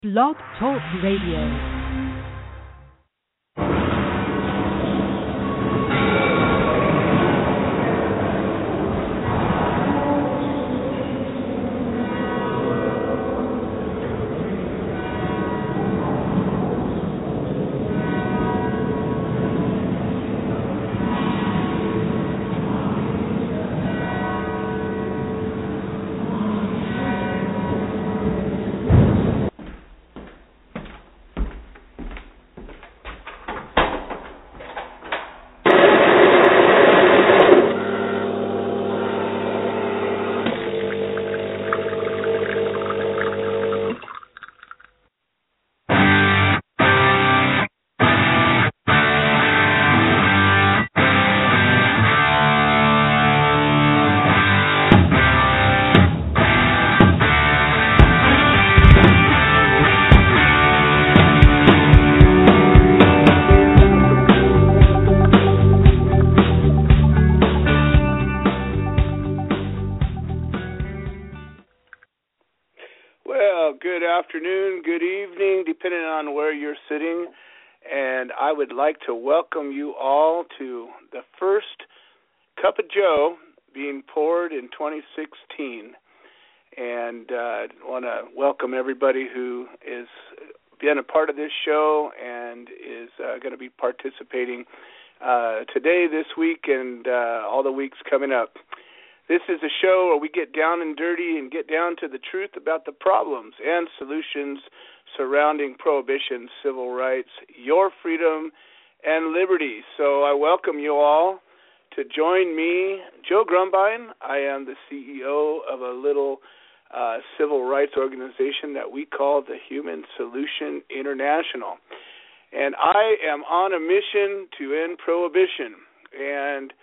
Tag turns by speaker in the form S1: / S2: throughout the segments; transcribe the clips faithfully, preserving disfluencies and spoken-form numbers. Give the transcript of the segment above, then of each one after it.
S1: Blog Talk Radio.
S2: Afternoon, good evening, depending on where you're sitting, and I would like to welcome you all to the first Cup of Joe being poured in twenty sixteen, and I uh, want to welcome everybody who is been a part of this show and is uh, going to be participating uh, today, this week, and uh, all the weeks coming up. This is a show where we get down and dirty and get down to the truth about the problems and solutions surrounding prohibition, civil rights, your freedom, and liberty. So I welcome you all to join me, Joe Grumbine. I am the C E O of a little uh, civil rights organization that we call the Human Solution International. And I am on a mission to end prohibition. And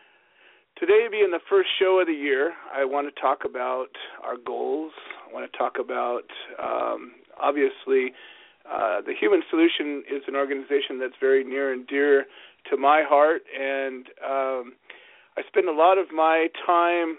S2: today being the first show of the year, I want to talk about our goals. I want to talk about, um, obviously, uh, the Human Solution is an organization that's very near and dear to my heart, and um, I spend a lot of my time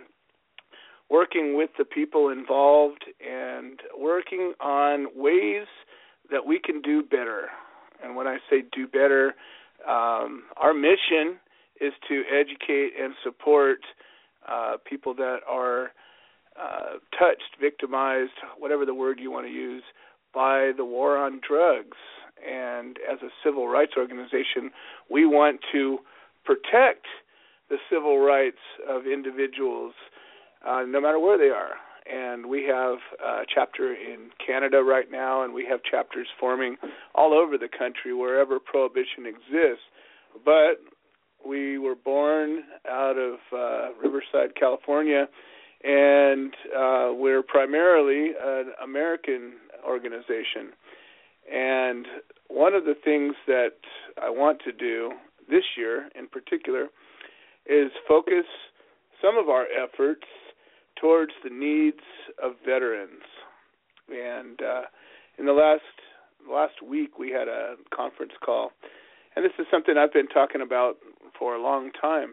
S2: working with the people involved and working on ways that we can do better. And when I say do better, um, our mission is to educate and support uh, people that are uh, touched, victimized, whatever the word you want to use, by the war on drugs. And as a civil rights organization, we want to protect the civil rights of individuals uh, no matter where they are. And we have a chapter in Canada right now, and we have chapters forming all over the country wherever prohibition exists. But we were born out of uh, Riverside, California, and uh, we're primarily an American organization. And one of the things that I want to do this year in particular is focus some of our efforts towards the needs of veterans. And uh, in the last last week, we had a conference call, and this is something I've been talking about for a long time,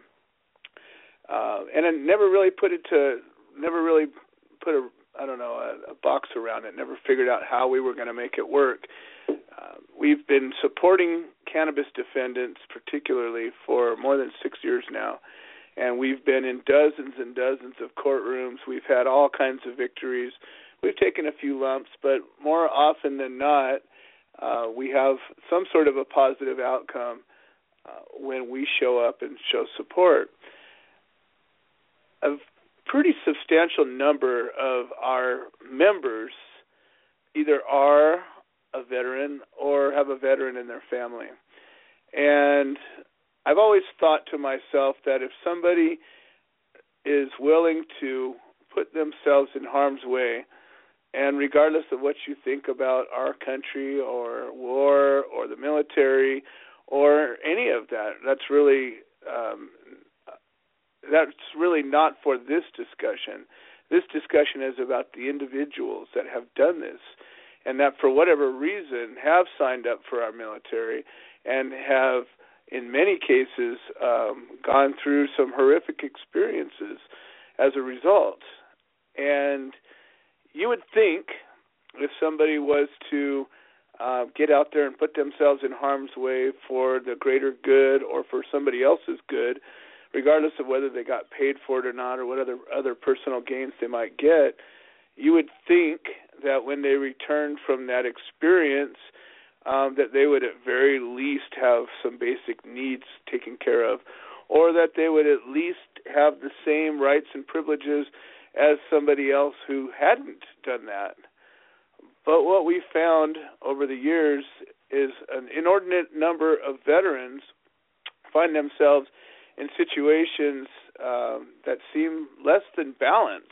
S2: uh, and I never really put it to, never really put a, I don't know, a, a box around it. Never figured out how we were going to make it work. Uh, we've been supporting cannabis defendants, particularly, for more than six years now, and we've been in dozens and dozens of courtrooms. We've had all kinds of victories. We've taken a few lumps, but more often than not, uh, we have some sort of a positive outcome Uh, when we show up and show support. A pretty substantial number of our members either are a veteran or have a veteran in their family. And I've always thought to myself that if somebody is willing to put themselves in harm's way, and regardless of what you think about our country or war or the military or any of that, that's really um, that's really not for this discussion. This discussion is about the individuals that have done this and that for whatever reason have signed up for our military and have, in many cases, um, gone through some horrific experiences as a result. And you would think if somebody was to uh, get out there and put themselves in harm's way for the greater good or for somebody else's good, regardless of whether they got paid for it or not or what other, other personal gains they might get, you would think that when they returned from that experience, um, that they would at very least have some basic needs taken care of, or that they would at least have the same rights and privileges as somebody else who hadn't done that. But what we found over the years is an inordinate number of veterans find themselves in situations um, that seem less than balanced.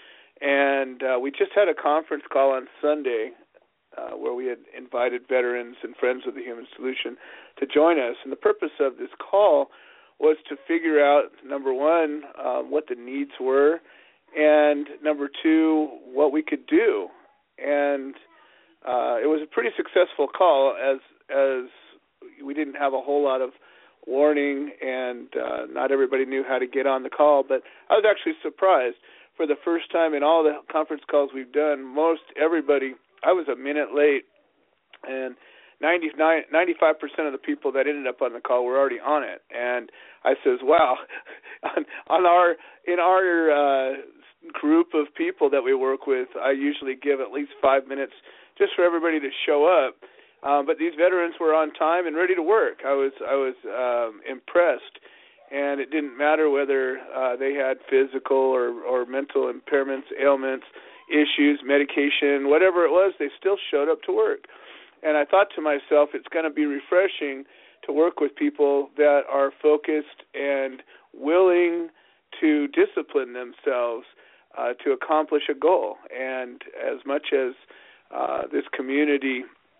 S2: And uh, we just had a conference call on Sunday uh, where we had invited veterans and friends of the Human Solution to join us. And the purpose of this call was to figure out, number one, uh, what the needs were, and number two, what we could do. And uh, it was a pretty successful call, as as we didn't have a whole lot of warning, and uh, not everybody knew how to get on the call. But I was actually surprised. For the first time in all the conference calls we've done, most everybody, I was a minute late, and ninety-nine, ninety-five percent of the people that ended up on the call were already on it. And I says, wow, on, on our in our uh, group of people that we work with, I usually give at least five minutes just for everybody to show up. Um, but these veterans were on time and ready to work. I was I was um, impressed. And it didn't matter whether uh, they had physical or, or mental impairments, ailments, issues, medication, whatever it was, they still showed up to work. And I thought to myself, it's going to be refreshing to work with people that are focused and willing to discipline themselves uh, to accomplish a goal. And as much as uh, this community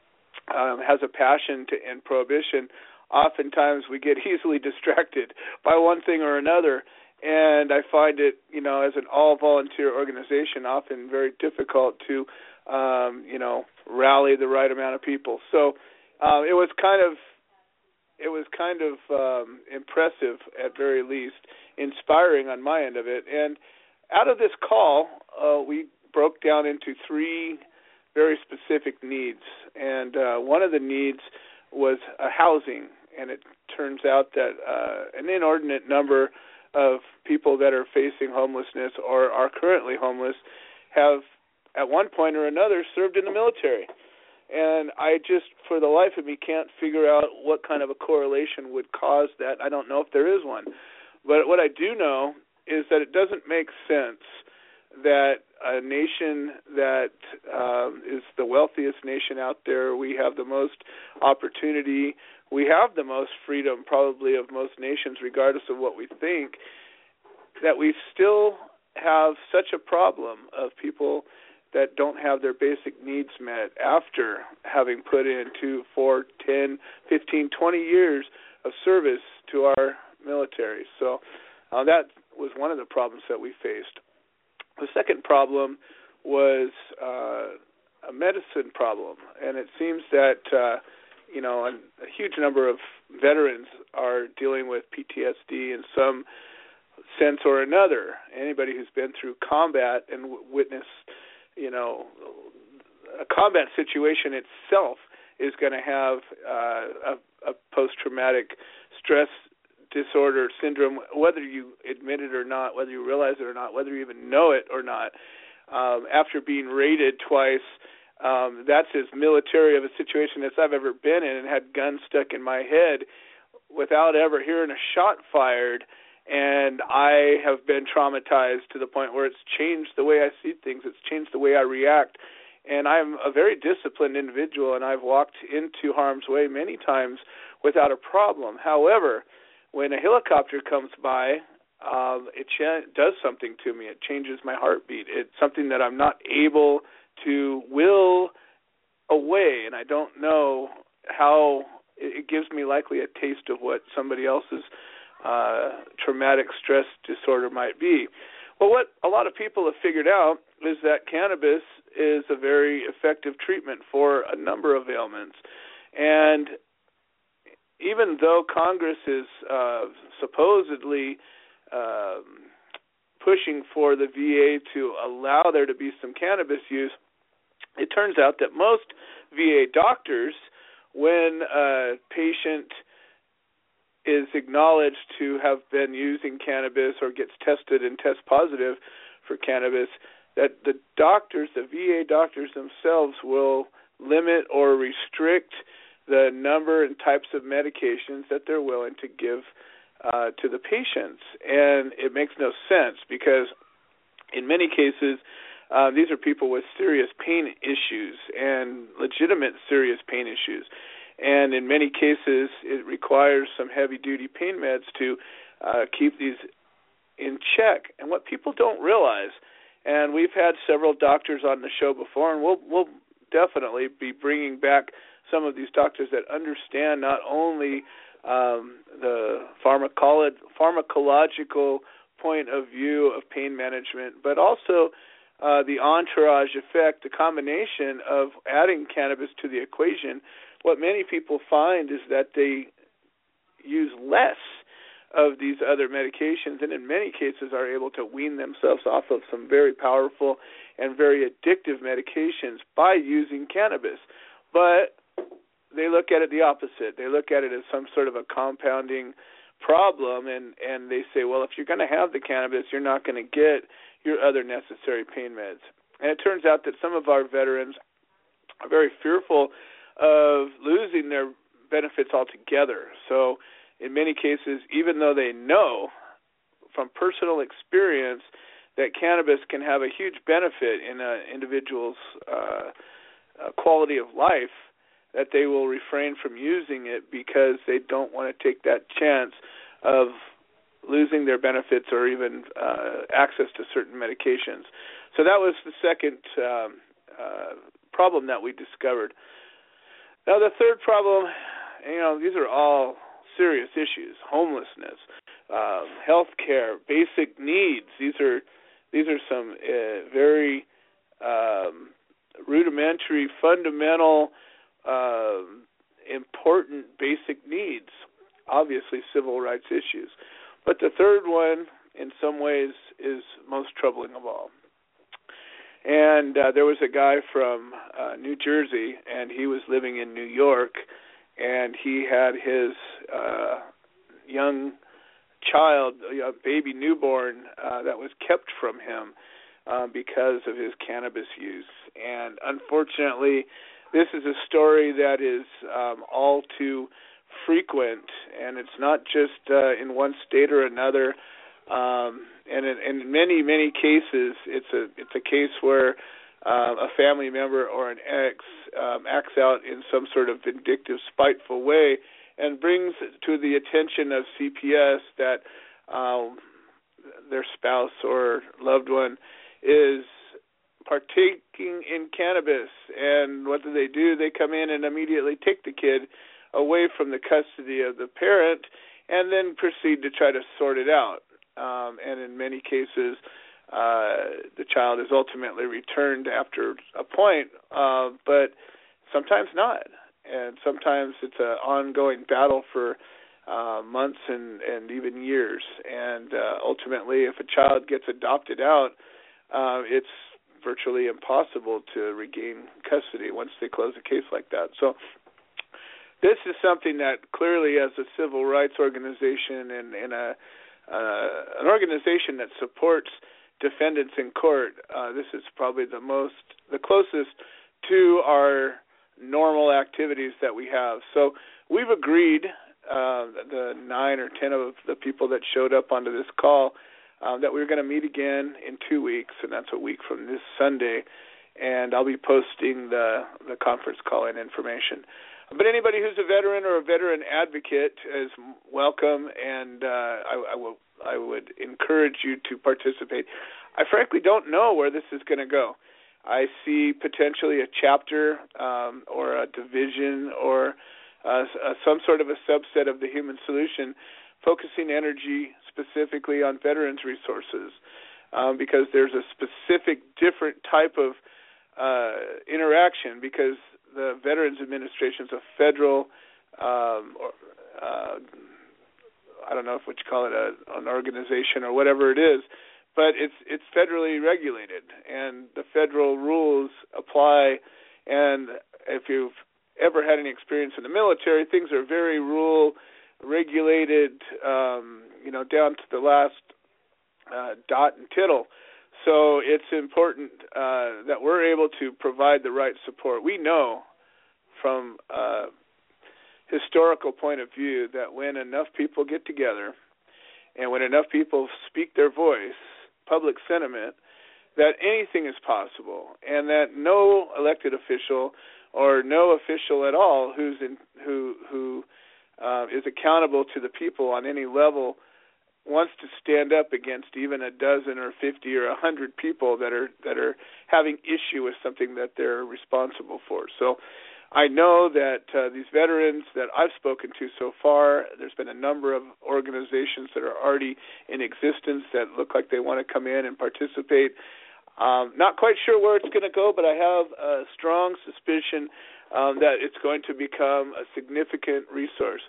S2: um, has a passion to end prohibition, oftentimes we get easily distracted by one thing or another, and I find it, you know, as an all-volunteer organization, often very difficult to, um, you know, rally the right amount of people. So uh, it was kind of, it was kind of um, impressive at very least, inspiring on my end of it. And out of this call, uh, we broke down into three very specific needs, and uh, one of the needs was uh, housing. And it turns out that uh, an inordinate number of people that are facing homelessness or are currently homeless have, at one point or another, served in the military. And I just, for the life of me, can't figure out what kind of a correlation would cause that. I don't know if there is one. But what I do know is that it doesn't make sense that a nation that um, is the wealthiest nation out there, we have the most opportunity, we have the most freedom probably of most nations regardless of what we think, that we still have such a problem of people that don't have their basic needs met after having put in two, four, ten, fifteen, twenty years of service to our military. So uh, that was one of the problems that we faced. The second problem was uh, a medicine problem, and it seems that uh, you know a, a huge number of veterans are dealing with P T S D in some sense or another. Anybody who's been through combat and w- witnessed, you know, a combat situation itself is going to have uh, a, a post-traumatic stress disorder syndrome, whether you admit it or not, whether you realize it or not, whether you even know it or not. Um, after being raided twice, um, that's as military of a situation as I've ever been in, and had guns stuck in my head without ever hearing a shot fired. And I have been traumatized to the point where it's changed the way I see things. It's changed the way I react. And I'm a very disciplined individual, and I've walked into harm's way many times without a problem. However, when a helicopter comes by, um, it ch- does something to me. It changes my heartbeat. It's something that I'm not able to will away, and I don't know how it gives me likely a taste of what somebody else's uh, traumatic stress disorder might be. Well, what a lot of people have figured out is that cannabis is a very effective treatment for a number of ailments. And even though Congress is uh, supposedly um, pushing for the V A to allow there to be some cannabis use, it turns out that most V A doctors, when a patient is acknowledged to have been using cannabis or gets tested and test positive for cannabis, that the doctors, the V A doctors themselves, will limit or restrict the number and types of medications that they're willing to give uh, to the patients. And it makes no sense because in many cases, uh, these are people with serious pain issues and legitimate serious pain issues. And in many cases, it requires some heavy-duty pain meds to uh, keep these in check. And what people don't realize, and we've had several doctors on the show before, and we'll, we'll definitely be bringing back some of these doctors that understand not only um, the pharmacolo- pharmacological point of view of pain management, but also uh, the entourage effect, the combination of adding cannabis to the equation. What many people find is that they use less of these other medications and in many cases are able to wean themselves off of some very powerful and very addictive medications by using cannabis. But they look at it the opposite. They look at it as some sort of a compounding problem, and, and they say, well, if you're going to have the cannabis, you're not going to get your other necessary pain meds. And it turns out that some of our veterans are very fearful of losing their benefits altogether. So in many cases, even though they know from personal experience that cannabis can have a huge benefit in an individual's uh, uh, quality of life, that they will refrain from using it because they don't want to take that chance of losing their benefits or even uh, access to certain medications. So that was the second um, uh, problem that we discovered. Now, the third problem, you know, these are all serious issues: homelessness, uh, health care, basic needs. These are these are some uh, very um, rudimentary, fundamental, uh, important basic needs. Obviously, civil rights issues. But the third one, in some ways, is most troubling of all. And uh, there was a guy from uh, New Jersey, and he was living in New York, and he had his uh, young child, a baby newborn, uh, that was kept from him uh, because of his cannabis use. And unfortunately, this is a story that is um, all too frequent, and it's not just uh, in one state or another. Um, and in, in many, many cases, it's a it's a case where uh, a family member or an ex um, acts out in some sort of vindictive, spiteful way and brings to the attention of C P S that um, their spouse or loved one is partaking in cannabis. And what do they do? They come in and immediately take the kid away from the custody of the parent and then proceed to try to sort it out. Um, and in many cases, uh, the child is ultimately returned after a point, uh, but sometimes not. And sometimes it's an ongoing battle for uh, months and, and even years. And uh, ultimately, if a child gets adopted out, uh, it's virtually impossible to regain custody once they close a case like that. So this is something that clearly, as a civil rights organization and, and a Uh, an organization that supports defendants in court, uh, this is probably the most, the closest to our normal activities that we have. So we've agreed, uh, the nine or ten of the people that showed up onto this call, uh, that we're going to meet again in two weeks, and that's a week from this Sunday, and I'll be posting the, the conference call-in information. But anybody who's a veteran or a veteran advocate is welcome, and uh, I, I, will, I would encourage you to participate. I frankly don't know where this is going to go. I see potentially a chapter um, or a division or uh, some sort of a subset of the Human Solution focusing energy specifically on veterans resources um, because there's a specific different type of uh, interaction because the Veterans Administration is a federal, um, or, uh, I don't know if what you call it, a, an organization or whatever it is, but it's it's federally regulated, and the federal rules apply. And if you've ever had any experience in the military, things are very rule regulated, um, you know, down to the last uh, dot and tittle. So it's important uh, that we're able to provide the right support. We know from a historical point of view that when enough people get together and when enough people speak their voice, public sentiment, that anything is possible, and that no elected official or no official at all who's in, who who uh, is accountable to the people on any level wants to stand up against even a dozen or fifty or a hundred people that are that are having issue with something that they're responsible for. So I know that uh, these veterans that I've spoken to so far, there's been a number of organizations that are already in existence that look like they want to come in and participate. Um, not quite sure where it's going to go, but I have a strong suspicion um, that it's going to become a significant resource.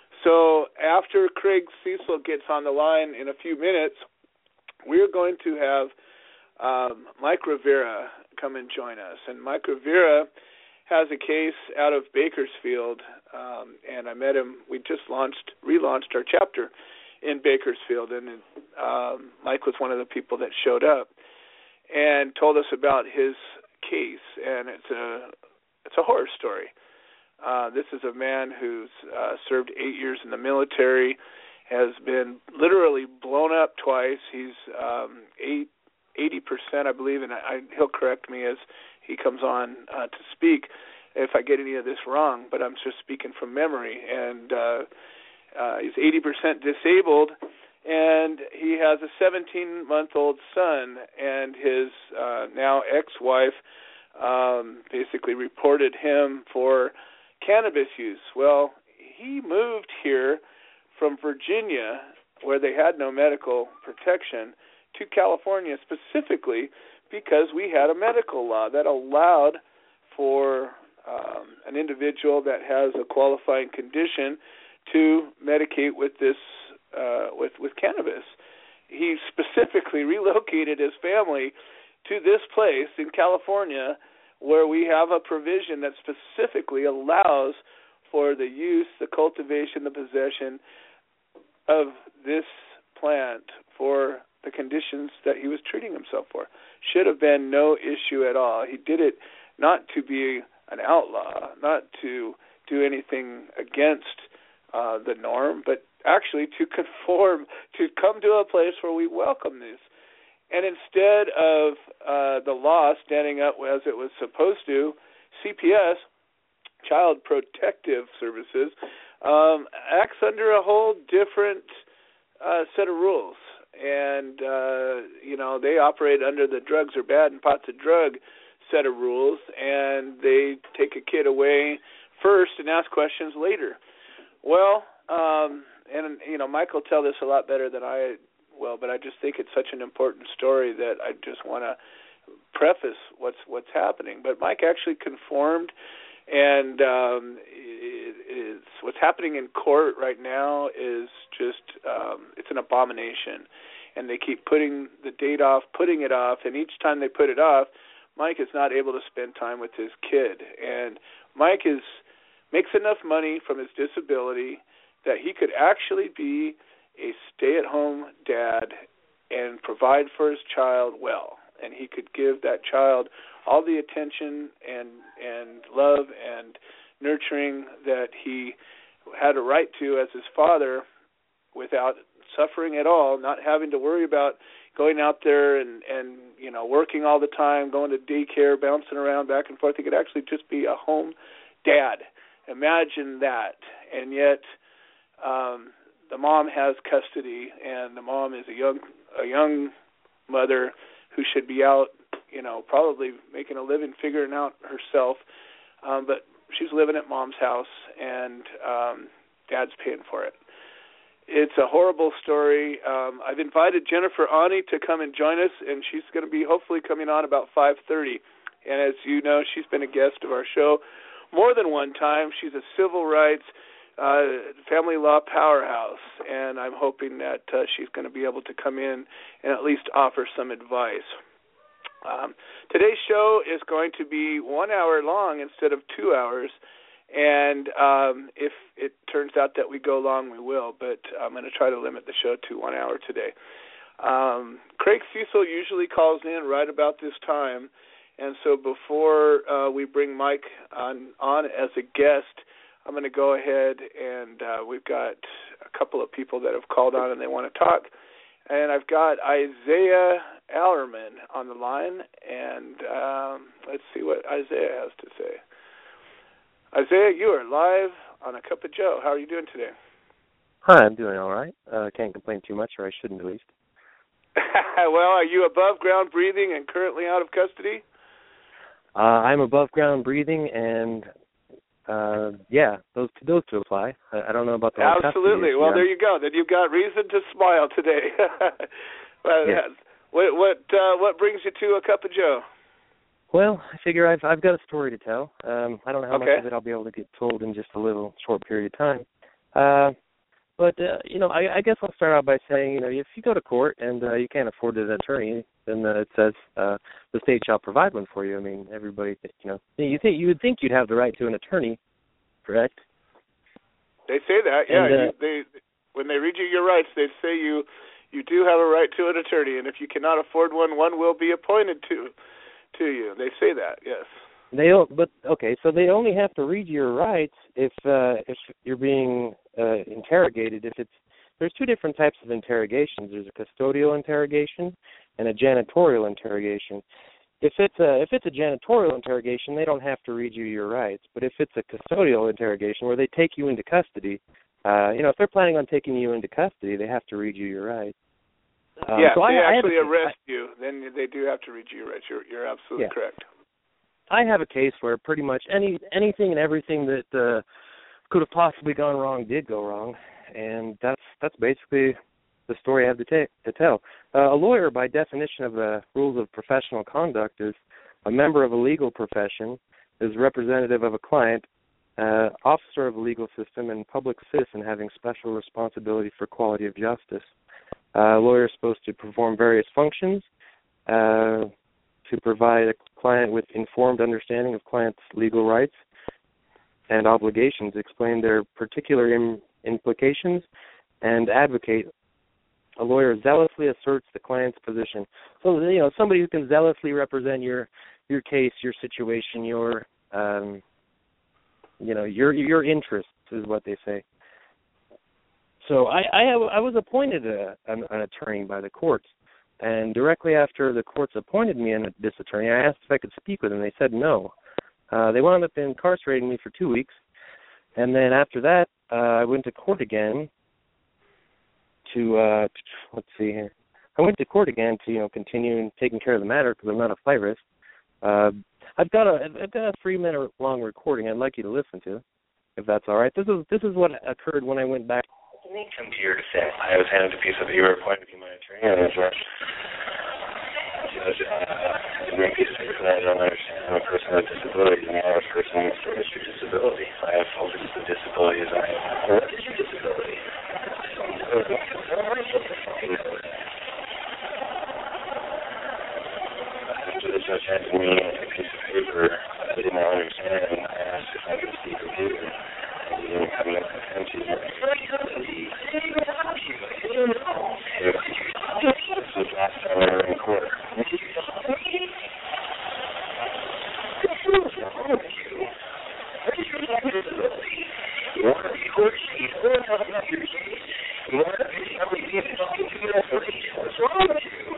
S2: So after Craig Cecil gets on the line in a few minutes, we're going to have um, Mike Rivera come and join us. And Mike Rivera has a case out of Bakersfield, um, and I met him. We just launched, relaunched our chapter in Bakersfield, and um, Mike was one of the people that showed up and told us about his case, and it's a it's a horror story. Uh, this is a man who's uh, served eight years in the military, has been literally blown up twice. He's um, eight, eighty percent, I believe, and I, he'll correct me as he comes on uh, to speak if I get any of this wrong, but I'm just speaking from memory. And uh, uh, he's eighty percent disabled, and he has a seventeen-month-old son, and his uh, now ex-wife um, basically reported him for cannabis use. Well, he moved here from Virginia, where they had no medical protection, to California specifically because we had a medical law that allowed for um, an individual that has a qualifying condition to medicate with this uh, with with cannabis. He specifically relocated his family to this place in California, where we have a provision that specifically allows for the use, the cultivation, the possession of this plant for the conditions that he was treating himself for. Should have been no issue at all. He did it not to be an outlaw, not to do anything against uh, the norm, but actually to conform, to come to a place where we welcome this. And instead of uh, the law standing up as it was supposed to, C P S, Child Protective Services, um, acts under a whole different uh, set of rules. And, uh, you know, they operate under the drugs are bad and pots of drug set of rules, and they take a kid away first and ask questions later. Well, um, and, you know, Mike will tell this a lot better than I will, but I just think it's such an important story that I just want to preface what's what's happening. But Mike actually conformed, and um, it, it's, what's happening in court right now is just, um, it's an abomination. And they keep putting the date off, putting it off, and each time they put it off, Mike is not able to spend time with his kid. And Mike is makes enough money from his disability that he could actually be a stay-at-home dad and provide for his child well. And he could give that child all the attention and and love and nurturing that he had a right to as his father without suffering at all, not having to worry about going out there and, and, you know, working all the time, going to daycare, bouncing around back and forth. He could actually just be a home dad. Imagine that. And yet um, the mom has custody, and the mom is a young a young mother who should be out, you know, probably making a living, figuring out herself. Um, but she's living at mom's house, and um, dad's paying for it. It's a horrible story. Um, I've invited Jennifer Ani to come and join us, and she's going to be hopefully coming on about five thirty. And as you know, she's been a guest of our show more than one time. She's a civil rights uh, family law powerhouse, and I'm hoping that uh, she's going to be able to come in and at least offer some advice. Um, today's show is going to be one hour long instead of two hours, and um, if it turns out that we go long, we will, but I'm going to try to limit the show to one hour today. Um, Craig Cecil usually calls in right about this time, and so before uh, we bring Mike on, on as a guest, I'm going to go ahead and uh, we've got a couple of people that have called on and they want to talk. And I've got Isaiah Allerman on the line, and um, let's see what Isaiah has to say. Isaiah, you are live on A Cup of Joe. How are you doing today?
S3: Hi, I'm doing all right. Uh, can't complain too much, or I shouldn't at least.
S2: Well, are you above ground breathing and currently out of custody?
S3: Uh, I'm above ground breathing, and uh, yeah, those those two apply. I, I don't know about the
S2: absolutely.
S3: Custody,
S2: well,
S3: yeah.
S2: There you go. Then you've got reason to smile today. Well,
S3: yes.
S2: What what uh, what brings you to A Cup of Joe?
S3: Well, I figure I've I've got a story to tell. Um, I don't know how
S2: okay.
S3: much of it I'll be able to get told in just a little short period of time. Uh, But, uh, you know, I, I guess I'll start out by saying, you know, if you go to court and uh, you can't afford an attorney, then uh, it says uh, the state shall provide one for you. I mean, everybody, you know, you think you would think you'd have the right to an attorney, correct?
S2: They say that, yeah.
S3: And, uh,
S2: you, they when they read you your rights, they say you you do have a right to an attorney, and if you cannot afford one, one will be appointed to to you. They say that, yes.
S3: They don't, but okay, so they only have to read your rights if uh, if you're being uh, interrogated. If it's there's two different types of interrogations. There's a custodial interrogation and a janitorial interrogation. If it's a if it's a janitorial interrogation, they don't have to read you your rights. But if it's a custodial interrogation where they take you into custody, uh, you know, if they're planning on taking you into custody, they have to read you your rights. Um,
S2: yeah,
S3: so
S2: if they
S3: I,
S2: actually
S3: I a,
S2: arrest
S3: I,
S2: you, then they do have to read you your rights. You're you're absolutely
S3: yeah.
S2: correct.
S3: I have a case where pretty much any anything and everything that uh, could have possibly gone wrong did go wrong, and that's that's basically the story I have to, ta- to tell. Uh, a lawyer, by definition of the rules of professional conduct, is a member of a legal profession, is representative of a client, uh, officer of a legal system, and public citizen having special responsibility for quality of justice. Uh, a lawyer is supposed to perform various functions, uh, to provide a client with informed understanding of client's legal rights and obligations, explain their particular im- implications, and advocate. A lawyer zealously asserts the client's position. So, you know, somebody who can zealously represent your your case, your situation, your, um, you know, your your interests is what they say. So I I, have, I was appointed a, an, an attorney by the courts. And directly after the courts appointed me in this attorney, I asked if I could speak with them. They said no. Uh, they wound up incarcerating me for two weeks. And then after that, uh, I went to court again to, uh, let's see here. I went to court again to, you know, continue taking care of the matter because I'm not a flight risk. Uh, I've got a I've got a three-minute long recording I'd like you to listen to, if that's all right. This is this is what occurred when I went back.
S4: Come to your defense. I was handed a piece of you were appointed to be my attorney, and it was Judge, uh, a piece of paper that I don't understand. I'm a person with disability, and I'm a person with history of disability. I have full disability as I have. What is your disability? After the judge handed me a piece of paper I did not understand, I asked if I could speak with you. And he didn't come up with him to me. This was last time we were in court. What's wrong with you?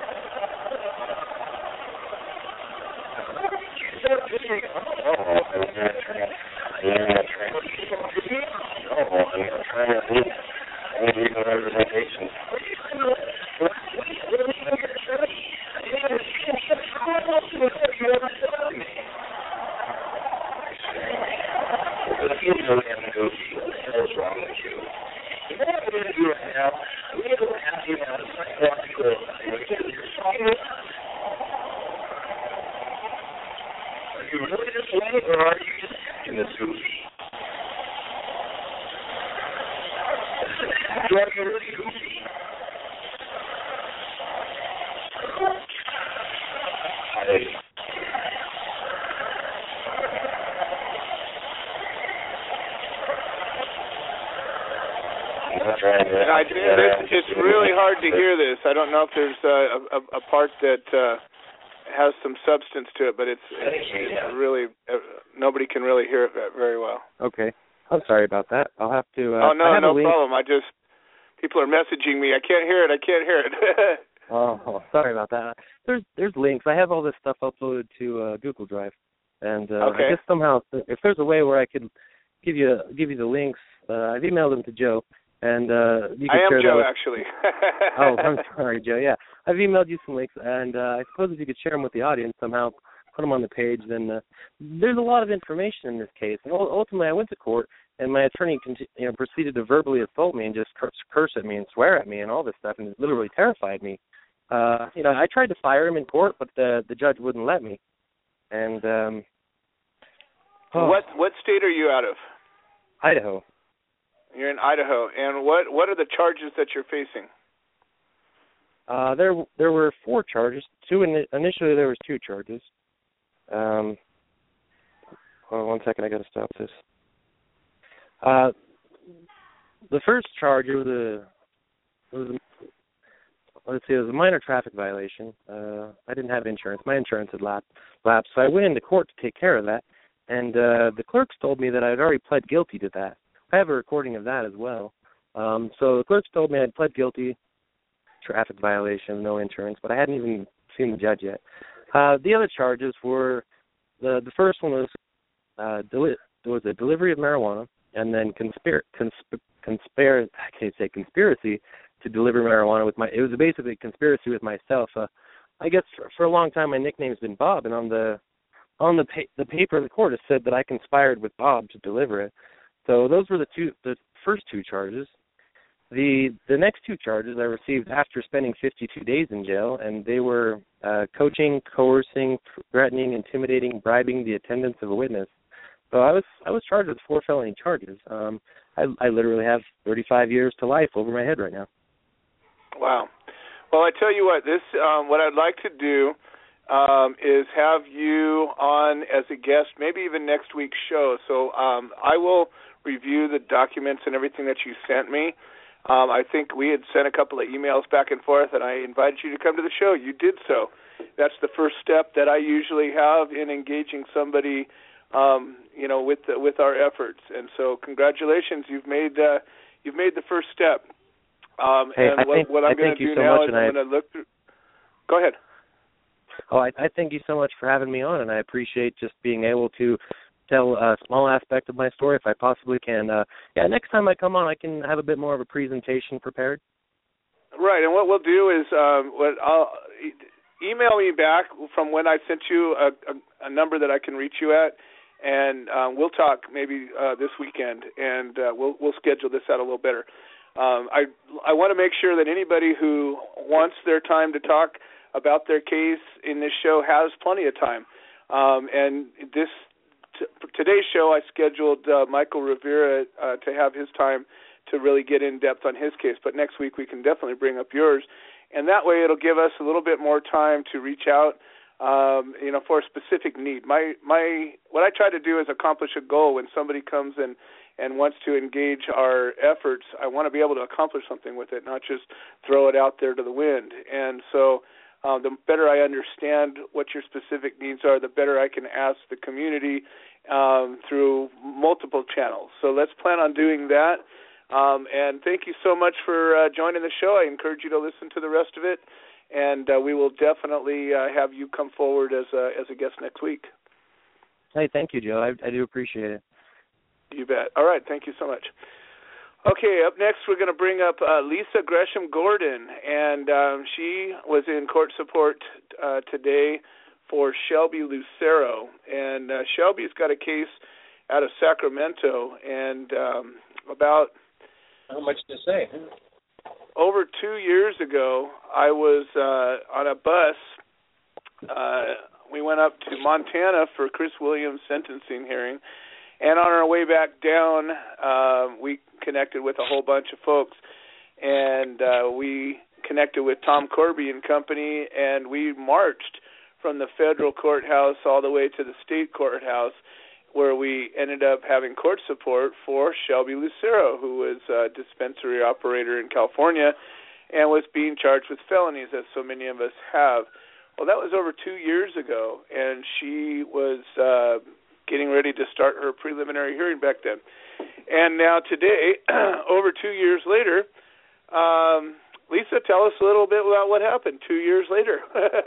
S4: Oh, I'm an attorney. I'm an attorney. No, I'm trying to read. I need legal representation. If you really have to go see what the hell is wrong with you. You know what I'm going to do right now? I'm going to go ask you now to psychological evaluation. You're talking about. Are you really this way, or are you just acting this goofy? driving really goofy. Hey.
S2: And I, it's, it's really hard to hear this. I don't know if there's a, a, a part that uh, has some substance to it, but it's, it's, it's really uh, nobody can really hear it very well.
S3: Okay, I'm sorry about that. I'll have to. Uh,
S2: oh no,
S3: I have
S2: no
S3: a link.
S2: problem. I just people are messaging me. I can't hear it. I can't hear it.
S3: Oh, sorry about that. There's there's links. I have all this stuff uploaded to uh, Google Drive, and uh,
S2: okay.
S3: I guess somehow if there's a way where I could give you give you the links, uh, I've emailed them to Joe. And uh, you can
S2: I am
S3: share
S2: Joe,
S3: that with...
S2: actually.
S3: Oh, I'm sorry, Joe. Yeah, I've emailed you some links, and uh, I suppose if you could share them with the audience somehow, put them on the page, then uh, there's a lot of information in this case. And ultimately, I went to court, and my attorney, you know, proceeded to verbally assault me and just curse, curse at me and swear at me and all this stuff, and it literally terrified me. Uh, you know, I tried to fire him in court, but the the judge wouldn't let me. And um,
S2: oh. what what state are you out of?
S3: Idaho.
S2: You're in Idaho, and what what are the charges that you're facing?
S3: Uh, there there were four charges. Two in, initially there was two charges. Um, hold on one second, I got to stop this. Uh, the first charge it was a it was a, let's see, it was a minor traffic violation. Uh, I didn't have insurance. My insurance had lapsed, lapsed, so I went into court to take care of that. And uh, the clerks told me that I had already pled guilty to that. I have a recording of that as well. Um, so the clerks told me I'd pled guilty, traffic violation, no insurance, but I hadn't even seen the judge yet. Uh, the other charges were, the the first one was uh, deli- there was a delivery of marijuana, and then conspir consp- conspir I can't say conspiracy to deliver marijuana with my. It was basically a conspiracy with myself. Uh, I guess for, for a long time my nickname's been Bob, and on the on the pa- the paper of the court it said that I conspired with Bob to deliver it. So those were the two, the first two charges. The the next two charges I received after spending fifty-two days in jail, and they were uh, coaching, coercing, threatening, intimidating, bribing the attendance of a witness. So I was I was charged with four felony charges. Um, I, I literally have thirty-five years to life over my head right now.
S2: Wow. Well, I tell you what, this um, what I'd like to do um, is have you on as a guest, maybe even next week's show. So um, I will review the documents and everything that you sent me. Um, I think we had sent a couple of emails back and forth, and I invited you to come to the show. You did so. That's the first step that I usually have in engaging somebody, um, you know, with the, with our efforts. And so, congratulations, you've made uh, you've made the first step. Um,
S3: hey,
S2: and
S3: I
S2: what,
S3: think,
S2: what I'm going to do
S3: so
S2: now is
S3: I...
S2: I'm going to look through. Go ahead.
S3: Oh, I, I thank you so much for having me on, and I appreciate just being able to tell a small aspect of my story if I possibly can. Uh, yeah, next time I come on, I can have a bit more of a presentation prepared.
S2: Right, and what we'll do is um, what I'll email me back from when I sent you a, a, a number that I can reach you at, and uh, we'll talk maybe uh, this weekend, and uh, we'll we'll schedule this out a little better. Um, I I want to make sure that anybody who wants their time to talk about their case in this show has plenty of time, um, and this. For today's show, I scheduled uh, Michael Rivera uh, to have his time to really get in depth on his case. But next week we can definitely bring up yours, and that way it'll give us a little bit more time to reach out, um, you know, for a specific need. My my what I try to do is accomplish a goal. When somebody comes in and wants to engage our efforts, I want to be able to accomplish something with it, not just throw it out there to the wind. And so. Uh, the better I understand what your specific needs are, the better I can ask the community um, through multiple channels. So let's plan on doing that. Um, and thank you so much for uh, joining the show. I encourage you to listen to the rest of it, and uh, we will definitely uh, have you come forward as a, as a guest next week.
S3: Hey, thank you, Joe. I, I do appreciate it.
S2: You bet. All right, thank you so much. Okay, up next we're going to bring up uh, Lisa Gresham Gordon, and um, she was in court support uh, today for Shelby Lucero. And uh, Shelby's got a case out of Sacramento, and um, about...
S5: Not much to say.
S2: Over two years ago, I was uh, on a bus. Uh, we went up to Montana for Chris Williams' sentencing hearing, and on our way back down, uh, we connected with a whole bunch of folks. and uh, we connected with Tom Corby and company, and we marched from the federal courthouse all the way to the state courthouse, where we ended up having court support for Shelby Lucero, who was a dispensary operator in California and was being charged with felonies, as so many of us have. Well, that was over two years ago, and she was uh, getting ready to start her preliminary hearing back then. And now today, over two years later, um, Lisa, tell us a little bit about what happened two years later.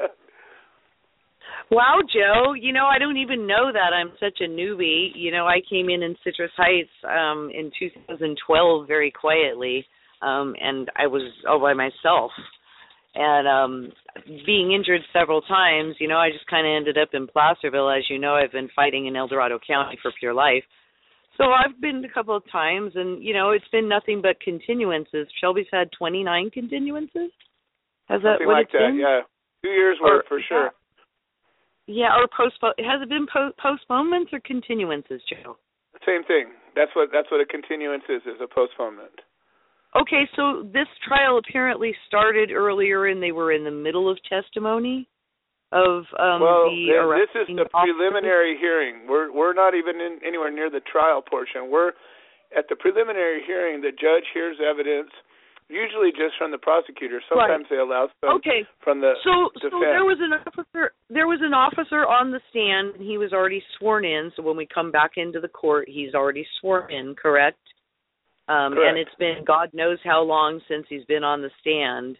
S6: Wow, Joe, you know, I don't even know that. I'm such a newbie. You know, I came in in Citrus Heights um, in two thousand twelve very quietly, um, and I was all by myself. And um, being injured several times, you know, I just kind of ended up in Placerville. As you know, I've been fighting in El Dorado County for pure life. So I've been a couple of times, and, you know, it's been nothing but continuances. Shelby's had twenty-nine continuances? Has that
S2: Something
S6: what
S2: like
S6: it's
S2: that,
S6: been?
S2: yeah. Two years worth, for
S6: yeah.
S2: sure.
S6: Yeah, or postpone. Has it been po- postponements or continuances, Joe?
S2: Same thing. That's what that's what a continuance is, is a postponement.
S6: Okay, so this trial apparently started earlier, and they were in the middle of testimony of um,
S2: well,
S6: the
S2: Well, this is the
S6: officers.
S2: preliminary hearing. We're we're not even in, anywhere near the trial portion. We're at the preliminary hearing. The judge hears evidence, usually just from the prosecutor. Sometimes
S6: right.
S2: they allow some
S6: okay.
S2: from the
S6: so,
S2: defense.
S6: So there was an officer. There was an officer on the stand, and he was already sworn in. So when we come back into the court, he's already sworn in. Correct. Um,
S2: Correct.
S6: And it's been God knows how long since he's been on the stand.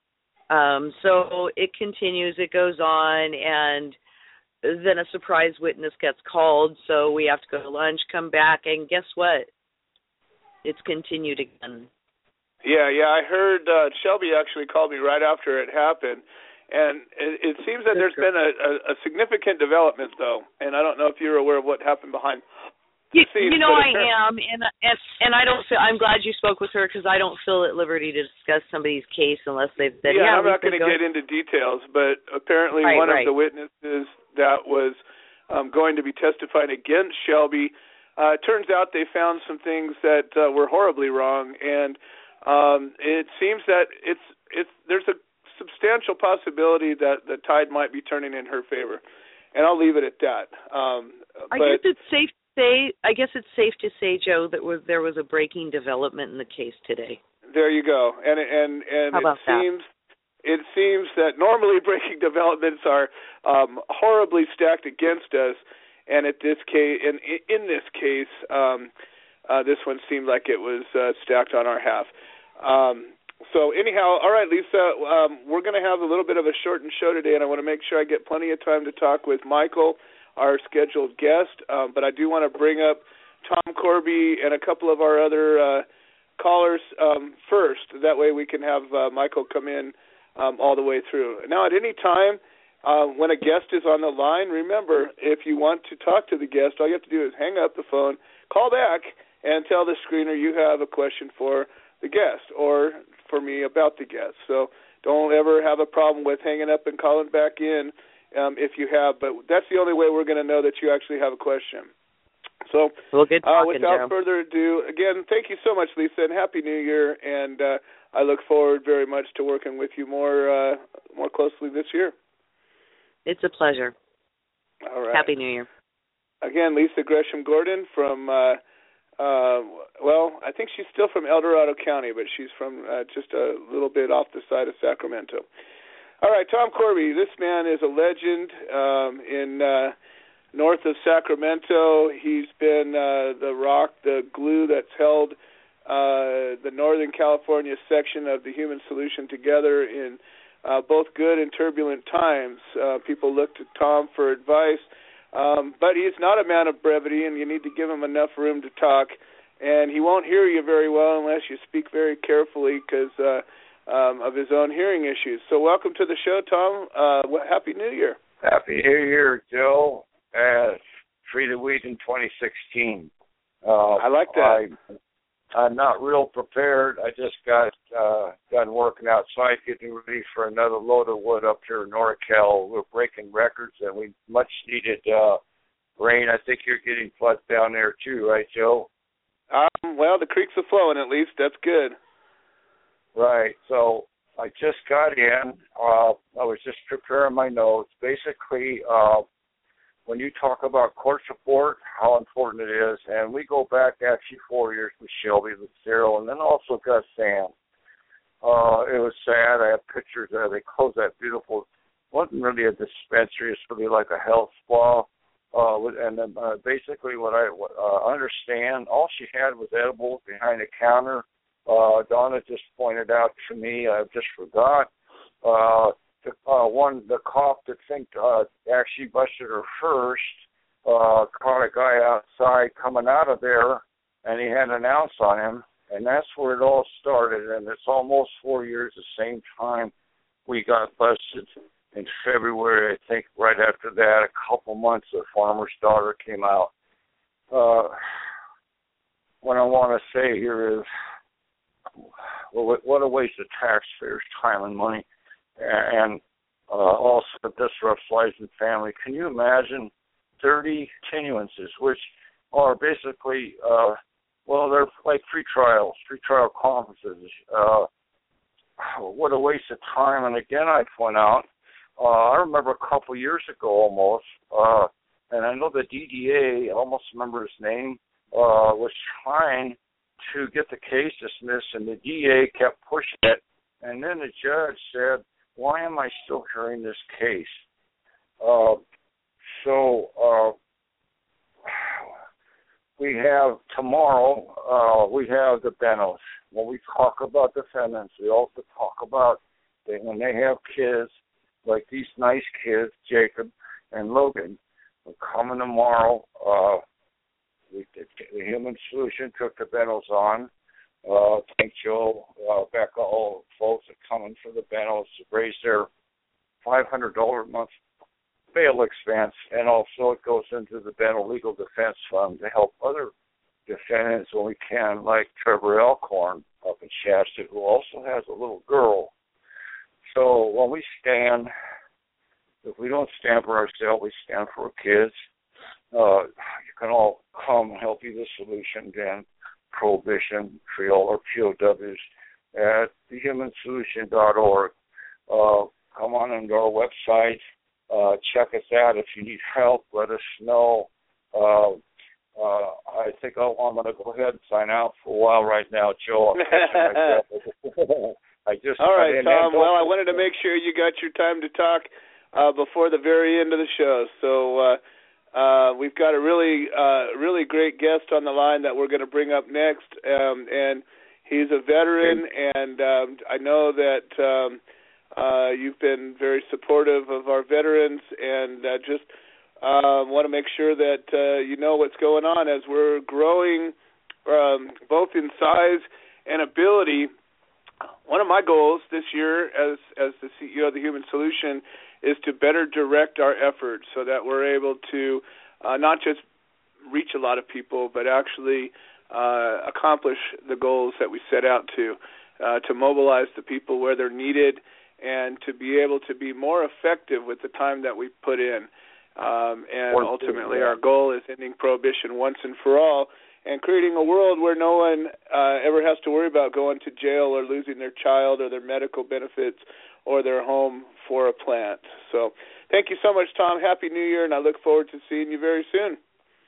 S6: Um, so it continues. It goes on, and then a surprise witness gets called. So we have to go to lunch, come back, and guess what? It's continued again.
S2: Yeah, yeah, I heard uh, Shelby actually called me right after it happened, and it, it seems that there's been a, a, a significant development, though, and I don't know if you're aware of what happened behind
S6: you,
S2: the scenes.
S6: You know I
S2: apparently-
S6: am, and and and I don't feel. I'm glad you spoke with her because I don't feel at liberty to discuss somebody's case unless they've said.
S2: Yeah,
S6: Yeah,
S2: I'm not
S6: going to
S2: get into details, but apparently
S6: right,
S2: one
S6: right.
S2: of the witnesses that was um, going to be testifying against Shelby, uh, it turns out they found some things that uh, were horribly wrong, and Um, it seems that it's it's there's a substantial possibility that the tide might be turning in her favor, and I'll leave it at that. Um,
S6: I
S2: but,
S6: guess it's safe to say. I guess it's safe to say, Joe, that was there was a breaking development in the case today.
S2: There you go, and and and
S6: How
S2: it
S6: about
S2: seems that? it seems that normally breaking developments are um, horribly stacked against us, and at this case, in in this case, um, uh, this one seemed like it was uh, stacked on our half. Um, so anyhow, all right, Lisa, um, we're going to have a little bit of a shortened show today, and I want to make sure I get plenty of time to talk with Michael, our scheduled guest. Um, but I do want to bring up Tom Corby and a couple of our other uh, callers um, first. That way we can have uh, Michael come in um, all the way through. Now, at any time uh, when a guest is on the line, remember, if you want to talk to the guest, all you have to do is hang up the phone, call back, and tell the screener you have a question for the guest or for me about the guest. So don't ever have a problem with hanging up and calling back in um, if you have, but that's the only way we're going to know that you actually have a question. So
S6: well, good
S2: uh,
S6: talking,
S2: without
S6: Joe.
S2: further ado, again, thank you so much, Lisa, and Happy New Year, and uh, I look forward very much to working with you more uh, more closely this year.
S6: It's a pleasure.
S2: All right.
S6: Happy New Year.
S2: Again, Lisa Gresham Gordon from uh, Uh, well, I think she's still from El Dorado County, but she's from uh, just a little bit off the side of Sacramento. All right, Tom Corby, this man is a legend um, in uh, north of Sacramento. He's been uh, the rock, the glue that's held uh, the Northern California section of the Human Solution together in uh, both good and turbulent times. Uh, people look to Tom for advice. Um, but he's not a man of brevity, and you need to give him enough room to talk. And he won't hear you very well unless you speak very carefully because uh, um, of his own hearing issues. So welcome to the show, Tom. Uh, Happy New Year.
S7: Happy New Year, Joe. Uh, Free the Weed in twenty sixteen. Uh,
S2: I like that.
S7: I, I'm not real prepared. I just got uh, done working outside, getting ready for another load of wood up here in NorCal. We're breaking records, and we much needed uh, rain. I think you're getting floods down there too, right, Joe?
S2: Um, well, the creeks are flowing at least. That's good.
S7: Right. So I just got in. Uh, I was just preparing my notes. Basically, uh, when you talk about court support, how important it is, and we go back actually four years with Shelby, with Cyril, and then also got Sam. Uh, it was sad. I have pictures there. They closed that beautiful, wasn't really a dispensary. It's really like a health spa. Uh, and then uh, basically what I uh, understand, all she had was edibles behind the counter. Uh, Donna just pointed out to me, I just forgot, uh, the uh, one, the cop that think uh, actually busted her first, uh, caught a guy outside coming out of there, and he had an ounce on him, and that's where it all started, and it's almost four years the same time we got busted. In February, I think right after that, a couple months, the farmer's daughter came out. Uh, what I want to say here is, well, what a waste of taxpayers' time and money, and uh, also disrupts lives and family. Can you imagine thirty continuances, which are basically, uh, well, they're like free trials, free trial conferences. Uh, what a waste of time. And again, I point out, Uh, I remember a couple of years ago almost, uh, and I know the D D A, I almost remember his name, uh, was trying to get the case dismissed, and the D A kept pushing it. And then the judge said, why am I still hearing this case? Uh, so uh, we have tomorrow, uh, we have the Benos. When we talk about defendants, we also talk about they, when they have kids, like these nice kids, Jacob and Logan, are coming tomorrow. Uh, we, the, the Human Solution took the Benos on. Uh, thank Joe, uh, Becca, all the folks that are coming for the Benos to raise their five hundred dollars a month bail expense, and also it goes into the Beno Legal Defense Fund to help other defendants when we can, like Trevor Elkhorn up in Shasta, who also has a little girl. So when we stand, if we don't stand for ourselves, we stand for our kids. Uh, you can all come help you the solution, then Prohibition, Creole, or P O Ws at the human solution dot org. Uh, come on into our website. Uh, check us out. If you need help, let us know. Uh, uh, I think I'll, I'm going to go ahead and sign out for a while right now, Joe. I'm I just
S2: All right, Tom. Well, I wanted to make sure you got your time to talk uh, before the very end of the show. So uh, uh, we've got a really, uh, really great guest on the line that we're going to bring up next, um, and he's a veteran, and um, I know that um, uh, you've been very supportive of our veterans, and uh, just uh, want to make sure that uh, you know what's going on as we're growing um, both in size and ability. One of my goals this year as as the C E O of the Human Solution is to better direct our efforts so that we're able to uh, not just reach a lot of people, but actually uh, accomplish the goals that we set out to, uh, to mobilize the people where they're needed and to be able to be more effective with the time that we put in. Um, and ultimately our goal is ending prohibition once and for all, and creating a world where no one uh, ever has to worry about going to jail or losing their child or their medical benefits or their home for a plant. So thank you so much, Tom. Happy New Year, and I look forward to seeing you very soon.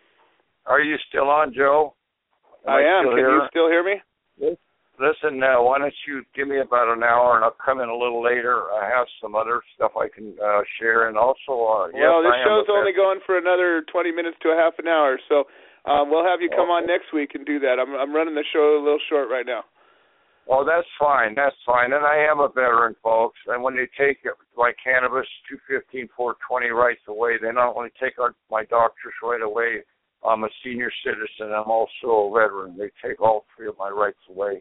S7: Are you still on, Joe?
S2: Am I, I am. Can here? you still hear me?
S7: Listen, uh, why don't you give me about an hour, and I'll come in a little later. I have some other stuff I can uh, share, and also, uh,
S2: well,
S7: yes,
S2: this
S7: I
S2: show's only going for another twenty minutes to a half an hour, so um, we'll have you come okay. on next week and do that. I'm, I'm running the show a little short right now.
S7: Oh, that's fine. That's fine. And I am a veteran, folks. And when they take my cannabis two fifteen, four twenty rights away, they not only take our, my doctors right away. I'm a senior citizen. I'm also a veteran. They take all three of my rights away.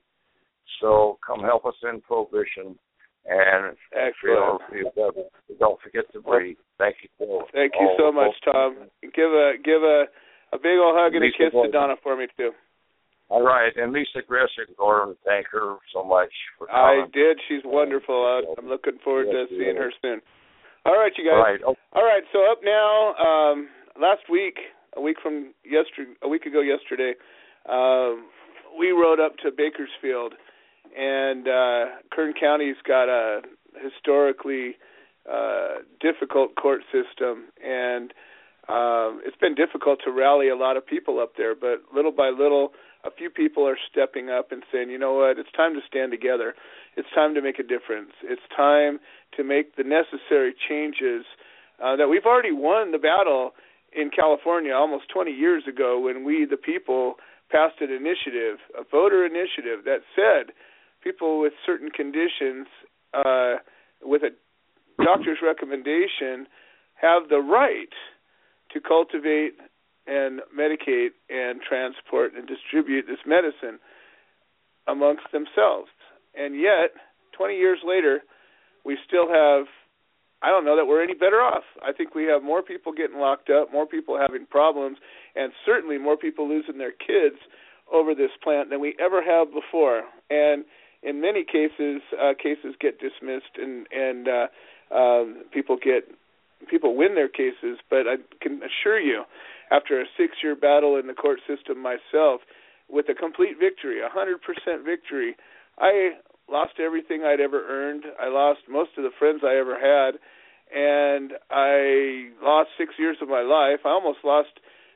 S7: So come help us in prohibition. And
S2: excellent.
S7: Don't forget to breathe. Thank you. For
S2: Thank you so much, Tom. Give a give a, a big old hug and Lisa a kiss Gordon. to Donna for me too.
S7: All right, and Lisa Gressick, Gordon, thank her so much for
S2: coming. I did. She's wonderful. I, I'm looking forward yes, to seeing her soon. All right, you guys. All right. Okay. All right. So up now, um, last week, a week from yesterday, a week ago yesterday, um, we rode up to Bakersfield. and uh, Kern County's got a historically uh, difficult court system, and um, it's been difficult to rally a lot of people up there, but little by little, a few people are stepping up and saying, you know what, it's time to stand together. It's time to make a difference. It's time to make the necessary changes uh, that we've already won the battle in California almost twenty years ago when we, the people, passed an initiative, a voter initiative that said people with certain conditions uh, with a doctor's recommendation have the right to cultivate and medicate and transport and distribute this medicine amongst themselves. And yet, twenty years later, we still have, I don't know that we're any better off. I think we have more people getting locked up, more people having problems, and certainly more people losing their kids over this plant than we ever have before. And in many cases, uh, cases get dismissed and, and uh, uh, people get people win their cases. But I can assure you, after a six-year battle in the court system myself, with a complete victory, a one hundred percent victory, I lost everything I'd ever earned. I lost most of the friends I ever had, and I lost six years of my life. I almost lost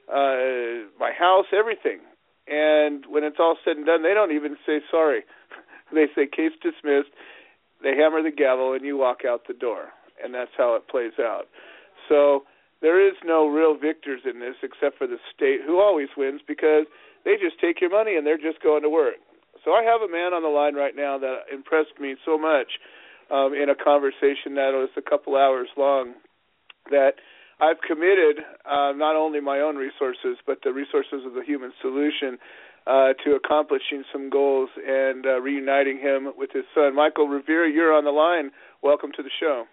S2: uh, my house, everything. And when it's all said and done, they don't even say sorry. They say case dismissed, they hammer the gavel, and you walk out the door. And that's how it plays out. So there is no real victors in this except for the state, who always wins because they just take your money and they're just going to work. So I have a man on the line right now that impressed me so much um, in a conversation that was a couple hours long that I've committed uh, not only my own resources but the resources of the Human Solution uh, to accomplishing some goals and uh, reuniting him with his son. Michael Rivera, you're on the line. Welcome to the show.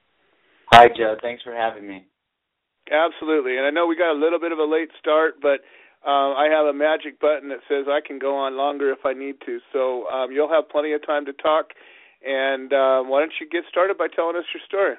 S8: Hi, Joe. Thanks for having me.
S2: Absolutely. And I know we got a little bit of a late start, but uh, I have a magic button that says I can go on longer if I need to. So um, you'll have plenty of time to talk. And uh, why don't you get started by telling us your story?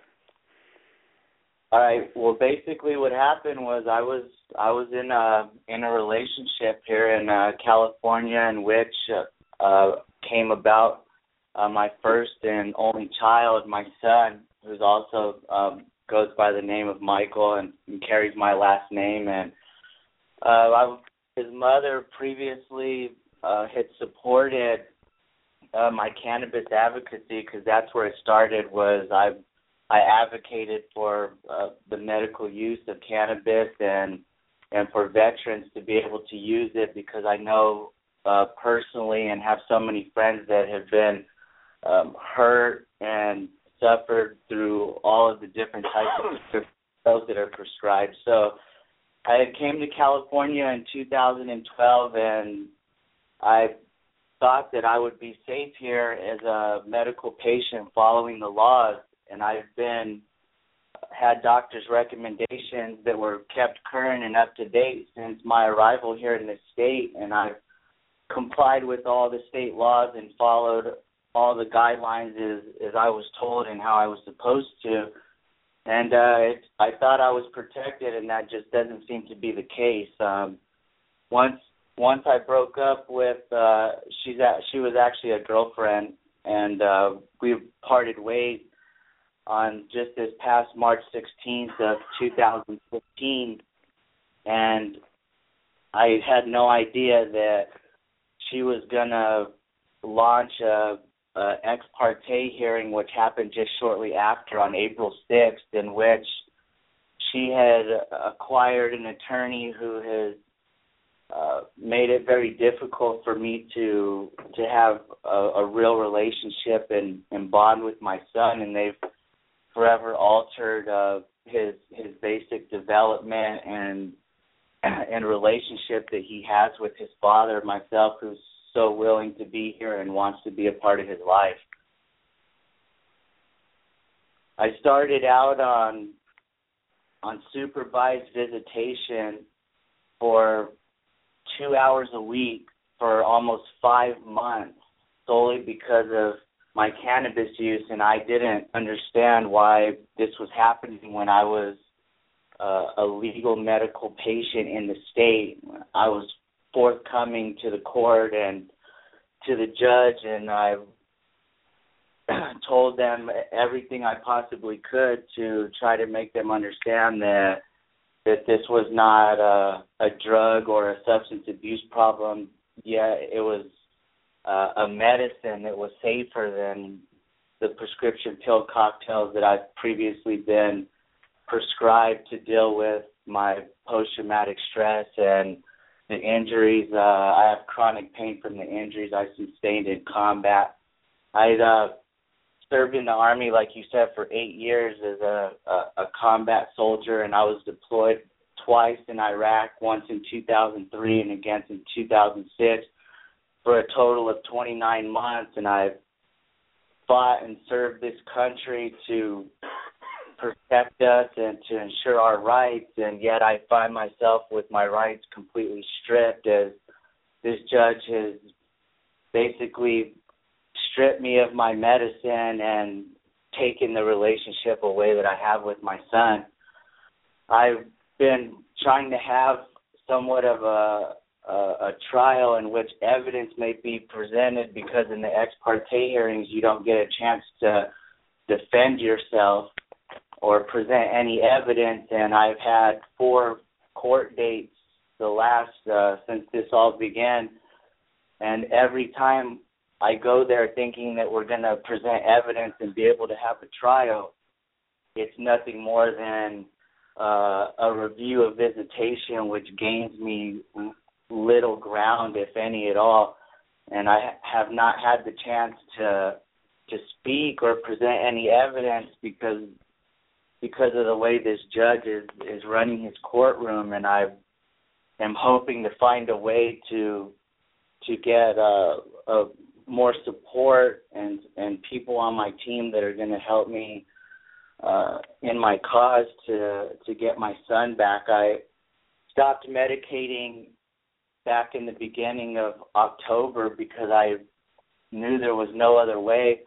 S8: All right. Well, basically, what happened was I was I was in a in a relationship here in uh, California, in which uh, uh, came about uh, my first and only child, my son, who's also um, goes by the name of Michael and, and carries my last name. And uh, I, his mother previously uh, had supported uh, my cannabis advocacy because that's where it started. Was I I advocated for uh, the medical use of cannabis and and for veterans to be able to use it, because I know uh, personally and have so many friends that have been um, hurt and suffered through all of the different types of pills that are prescribed. So I came to California in two thousand twelve, and I thought that I would be safe here as a medical patient following the laws, and I've been had doctors' recommendations that were kept current and up to date since my arrival here in the state, and I've complied with all the state laws and followed all the guidelines as, as I was told and how I was supposed to. And uh, it, I thought I was protected, and that just doesn't seem to be the case. Um, once once I broke up with, uh, she's at, she was actually a girlfriend, and uh, we parted ways on just this past March sixteenth of two thousand fifteen, and I had no idea that she was going to launch a Uh, ex parte hearing, which happened just shortly after on April sixth, in which she had acquired an attorney who has uh, made it very difficult for me to to have a, a real relationship and, and bond with my son, and they've forever altered uh, his his basic development and and relationship that he has with his father, myself, who's so willing to be here and wants to be a part of his life. I started out on on supervised visitation for two hours a week for almost five months, solely because of my cannabis use, and I didn't understand why this was happening when I was uh, a legal medical patient in the state. I was forthcoming to the court and to the judge, and I told them everything I possibly could to try to make them understand that that this was not a, a drug or a substance abuse problem. Yeah, it was uh, a medicine that was safer than the prescription pill cocktails that I've previously been prescribed to deal with my post-traumatic stress and the injuries. Uh, I have chronic pain from the injuries I sustained in combat. I uh, served in the Army, like you said, for eight years as a, a, a combat soldier, and I was deployed twice in Iraq, once in two thousand three and again in two thousand six, for a total of twenty-nine months, and I've fought and served this country to protect us and to ensure our rights, and yet I find myself with my rights completely stripped as this judge has basically stripped me of my medicine and taken the relationship away that I have with my son. I've been trying to have somewhat of a a, a trial in which evidence may be presented, because in the ex parte hearings you don't get a chance to defend yourself or present any evidence, and I've had four court dates, the last uh, since this all began, and every time I go there thinking that we're going to present evidence and be able to have a trial, it's nothing more than uh, a review of visitation, which gains me little ground, if any at all, and I have not had the chance to to speak or present any evidence because because of the way this judge is, is running his courtroom, and I am hoping to find a way to to get uh, a more support and, and people on my team that are going to help me uh, in my cause to to get my son back. I stopped medicating back in the beginning of October because I knew there was no other way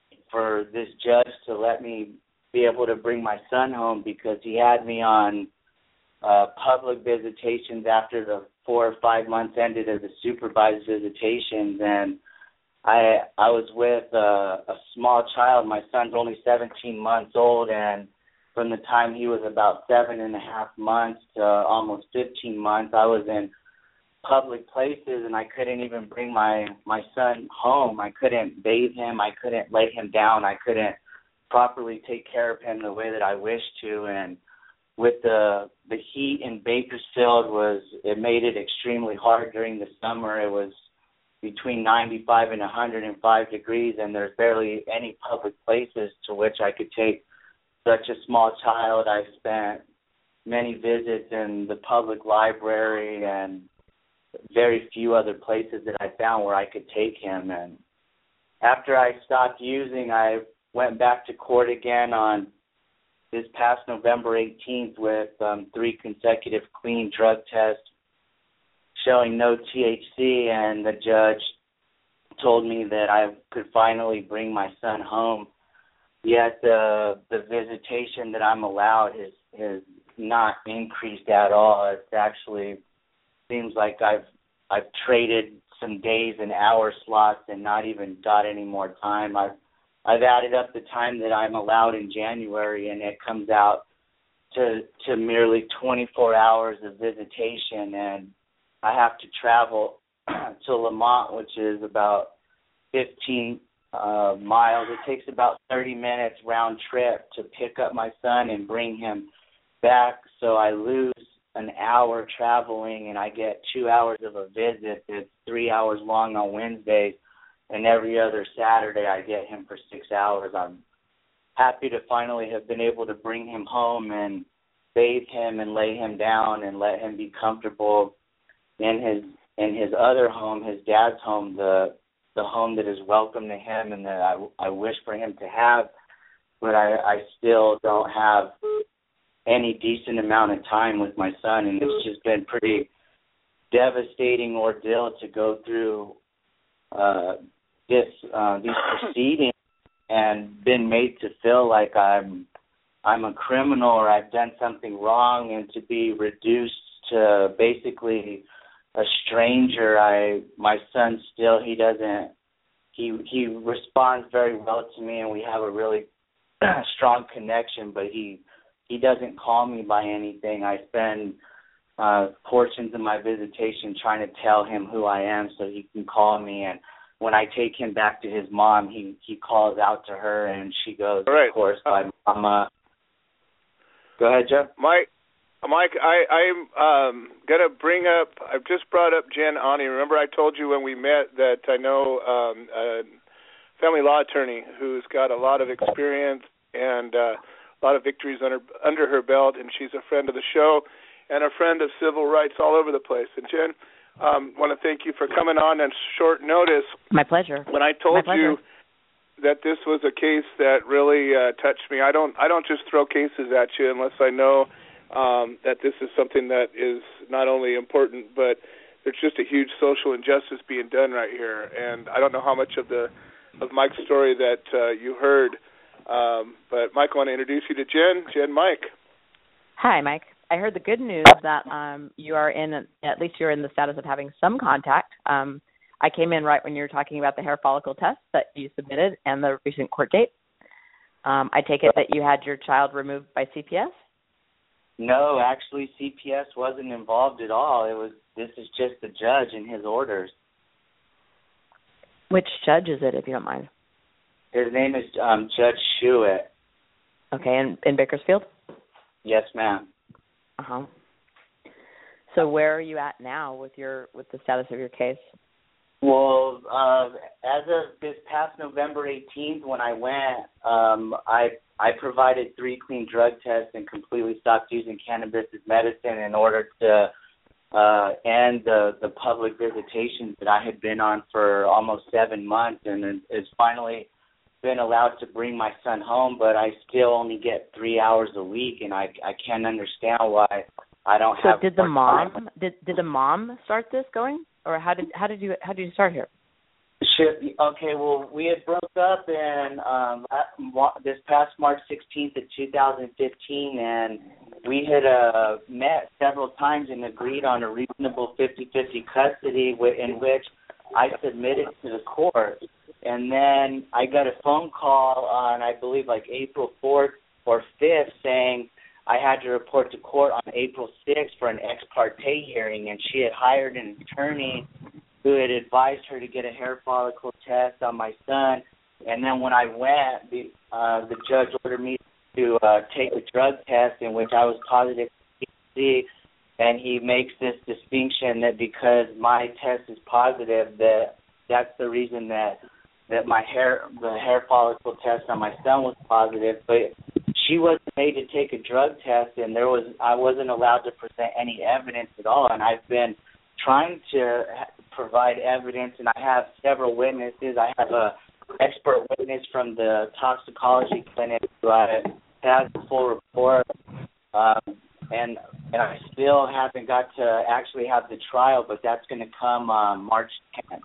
S8: for this judge to let me be able to bring my son home, because he had me on uh, public visitations after the four or five months ended as a supervised visitations, and I I was with uh, a small child. My son's only seventeen months old, and from the time he was about seven and a half months to almost fifteen months, I was in public places, and I couldn't even bring my, my son home. I couldn't bathe him. I couldn't lay him down. I couldn't properly take care of him the way that I wished to. And with the the heat in Bakersfield, was it made it extremely hard during the summer. It was between ninety-five and one hundred five degrees, and there's barely any public places to which I could take such a small child. I spent many visits in the public library and very few other places that I found where I could take him. And after I stopped using, I went back to court again on this past November eighteenth with um, three consecutive clean drug tests showing no T H C, and the judge told me that I could finally bring my son home. Yet the the visitation that I'm allowed has, has not increased at all. It's actually seems like I've I've traded some days and hour slots and not even got any more time. I've I've added up the time that I'm allowed in January, and it comes out to to merely twenty-four hours of visitation, and I have to travel to Lamont, which is about fifteen uh, miles. It takes about thirty minutes round trip to pick up my son and bring him back, so I lose an hour traveling, and I get two hours of a visit. It's three hours long on Wednesdays, and every other Saturday I get him for six hours. I'm happy to finally have been able to bring him home and bathe him and lay him down and let him be comfortable in his in his other home, his dad's home, the the home that is welcome to him and that I, I wish for him to have, but I, I still don't have any decent amount of time with my son, and it's just been pretty devastating ordeal to go through uh, this uh, these proceedings and been made to feel like I'm I'm a criminal or I've done something wrong, and to be reduced to basically a stranger. I my son still he doesn't he he responds very well to me, and we have a really strong connection. But he he doesn't call me by anything. I spend uh, portions of my visitation trying to tell him who I am so he can call me. And when I take him back to his mom, he he calls out to her, and she goes,
S2: right.
S8: of course, by Mama. Go ahead, Jeff.
S2: Mike. Mike, I, I'm um, going to bring up, I've just brought up Jen Ani. Remember I told you when we met that I know um, a family law attorney who's got a lot of experience and uh, a lot of victories under, under her belt, and she's a friend of the show and a friend of civil rights all over the place. And Jen, I um, want to thank you for coming on on short notice.
S9: My pleasure.
S2: When I told you that this was a case that really uh, touched me, I don't, I don't just throw cases at you unless I know Um, that this is something that is not only important, but there's just a huge social injustice being done right here. And I don't know how much of the of Mike's story that uh, you heard, um, but Mike, I want to introduce you to Jen. Jen, Mike.
S9: Hi, Mike. I heard the good news that um, you are in, at least you're in the status of having some contact. Um, I came in right when you were talking about the hair follicle test that you submitted and the recent court date. Um, I take it that you had your child removed by C P S?
S8: No, actually, C P S wasn't involved at all. It was this is just the judge and his orders.
S9: Which judge is it, if you don't mind?
S8: His name is um, Judge Schuett.
S9: Okay, in, in Bakersfield?
S8: Yes, ma'am.
S9: Uh huh. So where are you at now with your with the status of your case?
S8: Well, uh, as of this past November eighteenth, when I went, um, I I provided three clean drug tests and completely stopped using cannabis as medicine in order to uh, end the, the public visitations that I had been on for almost seven months, and it's finally been allowed to bring my son home, but I still only get three hours a week, and I I can't understand why I don't
S9: so
S8: have.
S9: So did the mom did did the mom start this going? Or how did how did you how did you start here?
S8: Okay, well, we had broke up in um, this past March sixteenth of two thousand fifteen, and we had uh, met several times and agreed on a reasonable fifty-fifty custody in which I submitted to the court. And then I got a phone call on, I believe, like April fourth or fifth saying I had to report to court on April sixth for an ex parte hearing, and she had hired an attorney who had advised her to get a hair follicle test on my son. And then when I went, the uh, the judge ordered me to uh, take a drug test in which I was positive for T H C, and he makes this distinction that because my test is positive, that that's the reason that that my hair the hair follicle test on my son was positive, but she wasn't made to take a drug test, and there was I wasn't allowed to present any evidence at all. And I've been trying to provide evidence, and I have several witnesses. I have a expert witness from the toxicology clinic who I have the full report, um, and and I still haven't got to actually have the trial, but that's going to come um, March tenth.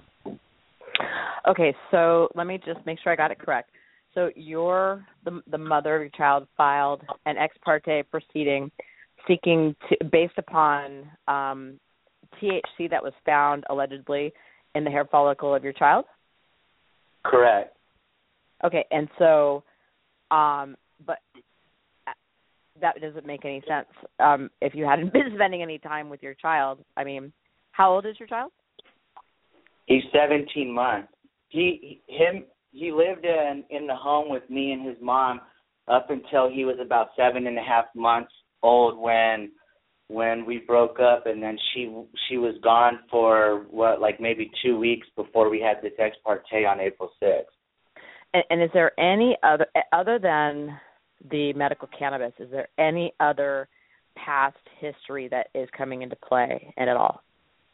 S9: Okay, so let me just make sure I got it correct. So you're the the mother of your child filed an ex parte proceeding seeking to, based upon um, T H C that was found allegedly in the hair follicle of your child?
S8: Correct.
S9: Okay, and so, um, but that doesn't make any sense um, if you hadn't been spending any time with your child. I mean, how old is your child?
S8: He's seventeen months. He him he lived in in the home with me and his mom up until he was about seven and a half months old when when we broke up, and then she she was gone for what like maybe two weeks before we had this ex parte on April sixth.
S9: And, and is there any other other than the medical cannabis? Is there any other past history that is coming into play and at all?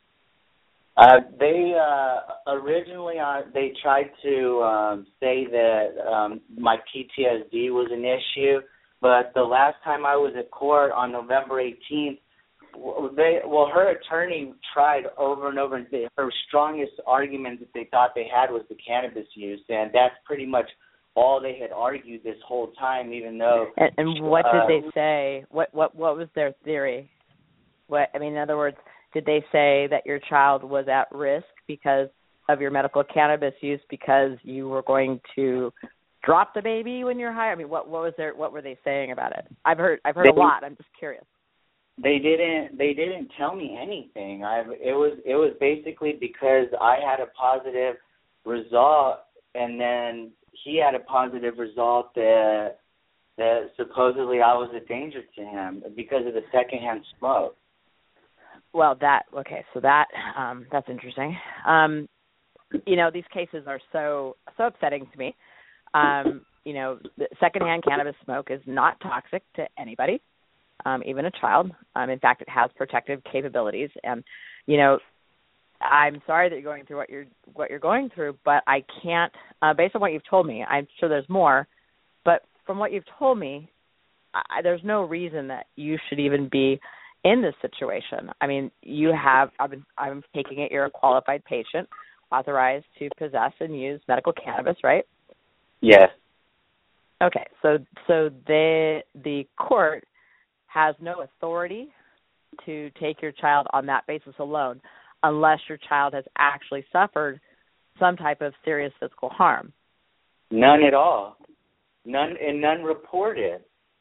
S8: Uh, they uh, originally uh, they tried to um, say that um, my P T S D was an issue, but the last time I was at court on November eighteenth, they well her attorney tried over and over, and they, her strongest argument that they thought they had was the cannabis use, and that's pretty much all they had argued this whole time. Even though
S9: and, and what
S8: uh,
S9: did they say? What what what was their theory? What I mean, in other words. Did they say that your child was at risk because of your medical cannabis use, because you were going to drop the baby when you're high? I mean, what what was there? What were they saying about it? I've heard I've heard
S8: they,
S9: a lot. I'm just curious.
S8: They didn't they didn't tell me anything. I it was it was basically because I had a positive result, and then he had a positive result that that supposedly I was a danger to him because of the secondhand smoke.
S9: Well, that okay, so that um, that's interesting. Um, you know, these cases are so so upsetting to me. Um, you know, the secondhand cannabis smoke is not toxic to anybody, um, even a child. Um, in fact, it has protective capabilities. And you know, I'm sorry that you're going through what you're what you're going through, but I can't. Uh, based on what you've told me, I'm sure there's more. But from what you've told me, I, there's no reason that you should even be in this situation. I mean, you have, I've been, I'm taking it, you're a qualified patient, authorized to possess and use medical cannabis, right?
S8: Yes.
S9: Okay, so so the the court has no authority to take your child on that basis alone, unless your child has actually suffered some type of serious physical harm.
S8: None at all. None, and none reported.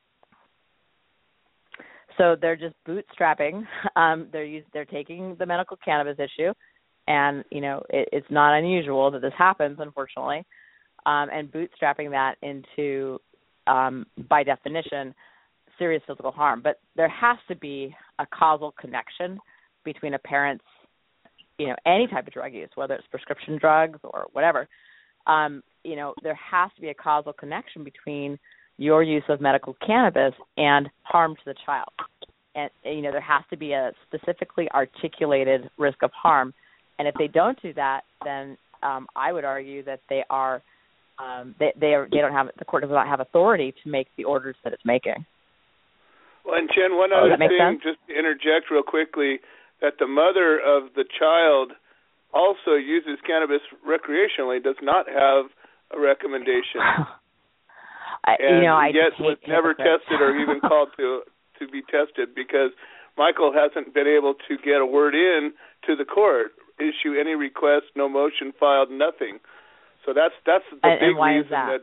S9: So they're just bootstrapping. Um, they're use, they're taking the medical cannabis issue, and you know it, it's not unusual that this happens, unfortunately, um, and bootstrapping that into, um, by definition, serious physical harm. But there has to be a causal connection between a parent's, you know, any type of drug use, whether it's prescription drugs or whatever. Um, you know, there has to be a causal connection between your use of medical cannabis and harm to the child. And, you know, there has to be a specifically articulated risk of harm. And if they don't do that, then um, I would argue that they are, um, they, they are, they don't have, the court does not have authority to make the orders that it's making.
S2: Well, and Jen, one other thing,
S9: sense?
S2: just to interject real quickly, that the mother of the child also uses cannabis recreationally does not have a recommendation.
S9: I,
S2: and
S9: you know, I
S2: yet was
S9: hate
S2: never
S9: hypocrites.
S2: tested or even called to to be tested because Michael hasn't been able to get a word in to the court, issue any request, no motion filed, nothing. So that's that's the
S9: and,
S2: big
S9: and why
S2: reason
S9: is that?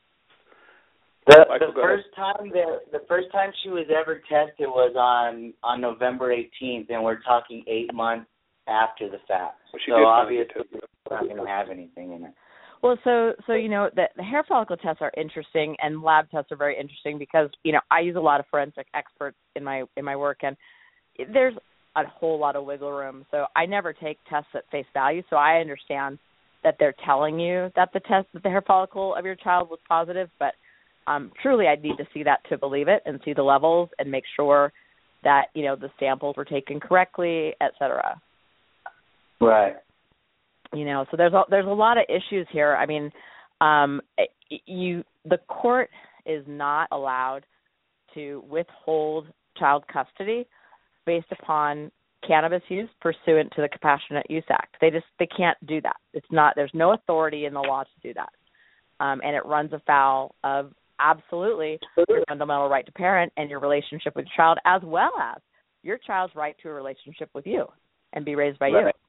S2: that
S8: The, the first time that the first time she was ever tested was on on November eighteenth, and we're talking eight months after the fact.
S2: Well, she
S8: so
S2: did
S8: obviously, it's not going to have anything in it.
S9: Well, so so you know the, the hair follicle tests are interesting, and lab tests are very interesting because you know I use a lot of forensic experts in my in my work, and there's a whole lot of wiggle room. So I never take tests at face value. So I understand that they're telling you that the test that the hair follicle of your child was positive, but um, truly I'd need to see that to believe it and see the levels and make sure that you know the samples were taken correctly, et cetera.
S8: Right.
S9: You know, so there's a, there's a lot of issues here. I mean, um, you the court is not allowed to withhold child custody based upon cannabis use pursuant to the Compassionate Use Act. They just they can't do that. It's not there's no authority in the law to do that, um, and it runs afoul of absolutely your fundamental right to parent and your relationship with your child, as well as your child's right to a relationship with you and be raised by
S8: right.
S9: you.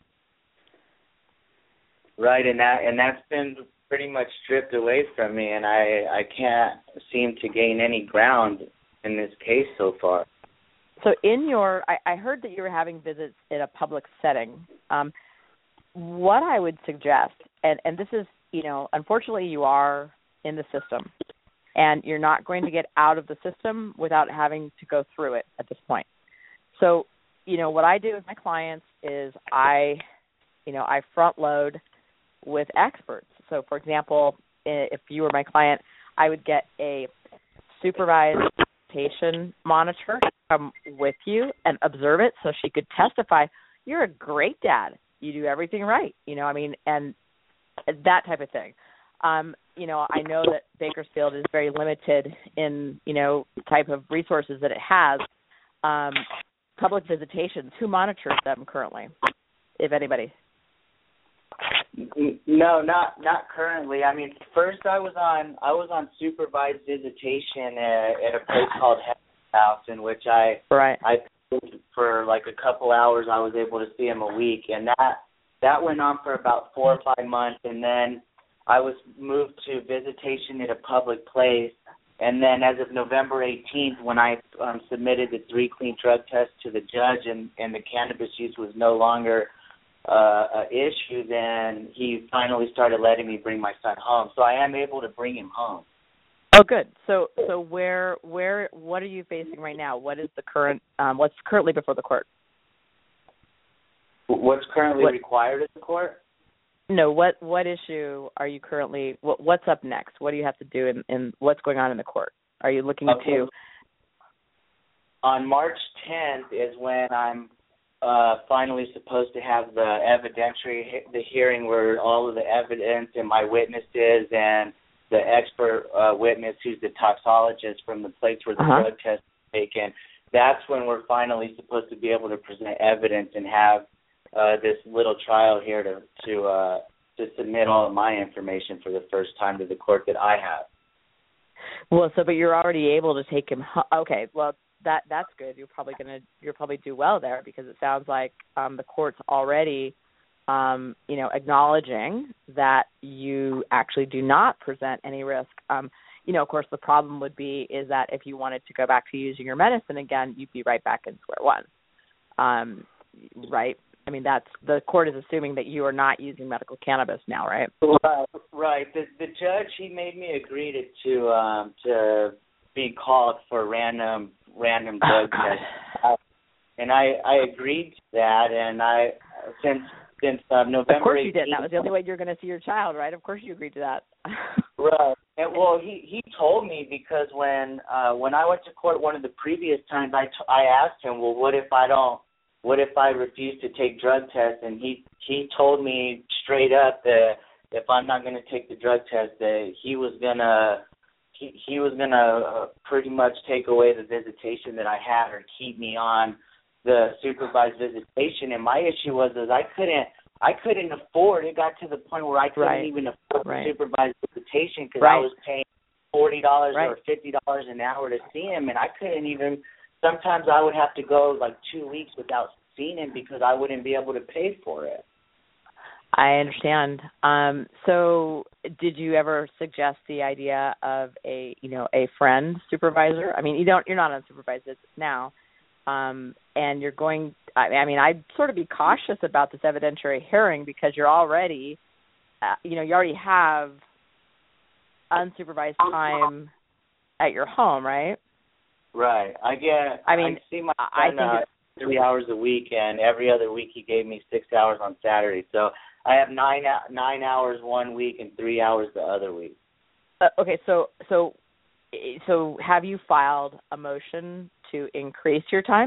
S8: Right, and that and that's been pretty much stripped away from me, and I, I can't seem to gain any ground in this case so far.
S9: So in your, I, I heard that you were having visits in a public setting. Um, what I would suggest, and, and this is, you know, unfortunately you are in the system, and you're not going to get out of the system without having to go through it at this point. So, you know, what I do with my clients is I, you know, I front load with experts. So, for example, if you were my client, I would get a supervised patient monitor to come with you and observe it so she could testify, you're a great dad. You do everything right. You know, I mean, and that type of thing. Um, you know, I know that Bakersfield is very limited in, you know, type of resources that it has. Um, public visitations, who monitors them currently, if anybody?
S8: No, not not currently. I mean, first I was on I was on supervised visitation at, at a place called Heaven House, in which I
S9: right.
S8: I paid, for like a couple hours. I was able to see him a week, and that that went on for about four or five months, and then I was moved to visitation at a public place. And then as of November eighteenth, when I um, submitted the three clean drug tests to the judge and, and the cannabis use was no longer uh, an issue, then he finally started letting me bring my son home. So I am able to bring him home.
S9: Oh, good. So so where, where, what are you facing right now? What is the current, um, what's currently before the court?
S8: What's currently what? required at the court?
S9: No, what what issue are you currently, what, what's up next? What do you have to do in, in what's going on in the court? Are you looking
S8: okay.
S9: to?
S8: On March tenth is when I'm uh, finally supposed to have the evidentiary, the hearing where all of the evidence and my witnesses and the expert uh, witness who's the toxologist from the place where the
S9: uh-huh.
S8: drug test is taken. That's when we're finally supposed to be able to present evidence and have Uh, this little trial here to to uh, to submit all of my information for the first time to the court that I have.
S9: Well, so but you're already able to take him. Ho- okay, well that that's good. You're probably gonna you're probably do well there because it sounds like um, the court's already um, you know acknowledging that you actually do not present any risk. Um, you know, of course, the problem would be is that if you wanted to go back to using your medicine again, you'd be right back in square one. Um, right. I mean, that's the court is assuming that you are not using medical cannabis now, right?
S8: Right. Right. The the judge he made me agree to to um, to be called for random random drug tests, and I I agreed to that, and I since since uh, November.
S9: Of course you
S8: eighteenth,
S9: did. That was the only way you're going to see your child, right? Of course you agreed to that.
S8: Right. And, well, he, he told me because when uh, when I went to court one of the previous times, I, t- I asked him, well, what if I don't? What if I refuse to take drug tests? And he he told me straight up that if I'm not going to take the drug test, that he was gonna he, he was gonna uh, pretty much take away the visitation that I had or keep me on the supervised visitation. And my issue was is I couldn't I couldn't afford. It got to the point where I couldn't
S9: right.
S8: even afford
S9: right.
S8: supervised visitation because
S9: right.
S8: I was paying forty dollars
S9: right.
S8: or fifty dollars an hour to see him, and I couldn't even. Sometimes I would have to go like two weeks without seeing him because I wouldn't be able to pay for it.
S9: I understand. Um, so, did you ever suggest the idea of a, you know, a friend supervisor? I mean, you don't. You're not on supervised visits now, um, and you're going. I, I mean, I'd sort of be cautious about this evidentiary hearing because you're already, uh, you know, you already have unsupervised time at your home, right?
S8: Right. I get.
S9: I mean,
S8: I see my
S9: I
S8: son,
S9: think
S8: uh, three hours a week, and every other week he gave me six hours on Saturday. So I have nine nine hours one week and three hours the other week.
S9: Uh, okay, so so so have you filed a motion to increase your time?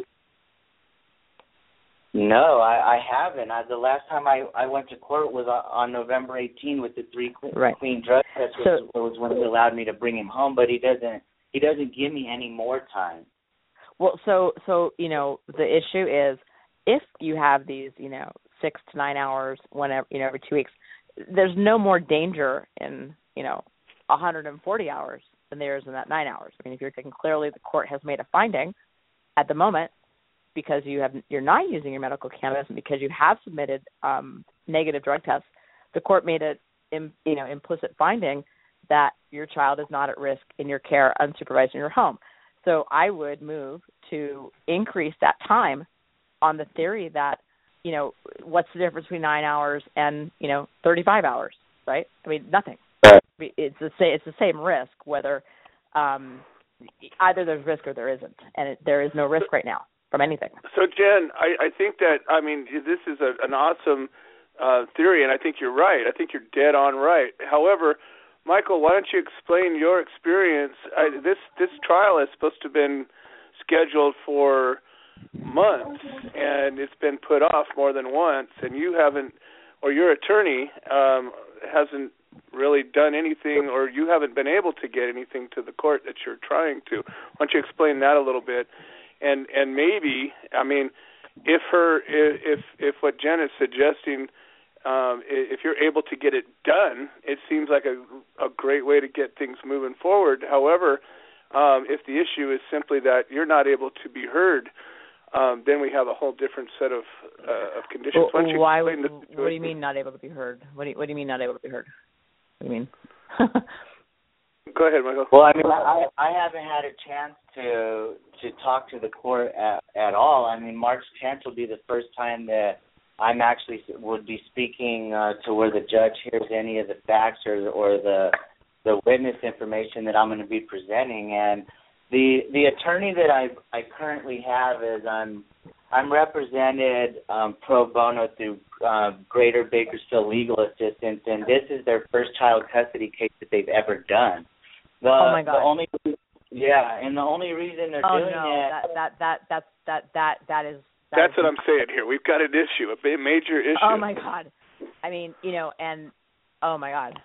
S8: No, I, I haven't. I, the last time I, I went to court was on, on November eighteenth with the three clean,
S9: right.
S8: clean drug tests, which so, was when he allowed me to bring him home. But he doesn't. He doesn't give me any more time.
S9: Well, so so you know the issue is if you have these you know six to nine hours whenever you know every two weeks, there's no more danger in you know one hundred forty hours than there is in that nine hours. I mean, if you're taking clearly the court has made a finding at the moment because you have you're not using your medical cannabis and because you have submitted um, negative drug tests, the court made a you know implicit finding that your child is not at risk in your care unsupervised in your home. So I would move to increase that time on the theory that, you know, what's the difference between nine hours and, you know, thirty-five hours, right? I mean, nothing.
S8: Right.
S9: It's the same, it's the same risk, whether um, either there's risk or there isn't. And it, there is no risk right now from anything.
S2: So, Jen, I, I think that, I mean, this is a, an awesome uh, theory, and I think you're right. I think you're dead on right. However, Michael, why don't you explain your experience? I, this this trial is supposed to have been scheduled for months, and it's been put off more than once, and you haven't, or your attorney um, hasn't really done anything, or you haven't been able to get anything to the court that you're trying to. Why don't you explain that a little bit? And and maybe, I mean, if her if if what Jen is suggesting, Um, if you're able to get it done, it seems like a, a great way to get things moving forward. However, um, if the issue is simply that you're not able to be heard, um, then we have a whole different set of uh, of conditions.
S9: Well,
S2: Why, don't
S9: why
S2: you
S9: would,
S2: explain the situation?
S9: what do you mean not able to be heard? What do you, what do you mean not able to be heard? What do you mean?
S2: Go ahead, Michael.
S8: Well, I mean, I, I haven't had a chance to to talk to the court at, at all. I mean, March tenth will be the first time that I'm actually would be speaking uh, to where the judge hears any of the facts or or the the witness information that I'm going to be presenting. And the the attorney that I I currently have is I'm I'm represented um, pro bono through uh, Greater Bakersfield Legal Assistance, and this is their first child custody case that they've ever done. The,
S9: oh my God!
S8: The only, yeah, and the only reason they're
S9: oh,
S8: doing
S9: no,
S8: it.
S9: that that that that's that that that is. That
S2: That's
S9: is,
S2: what I'm saying here. We've got an issue, a major issue.
S9: Oh my God! I mean, you know, and oh my God.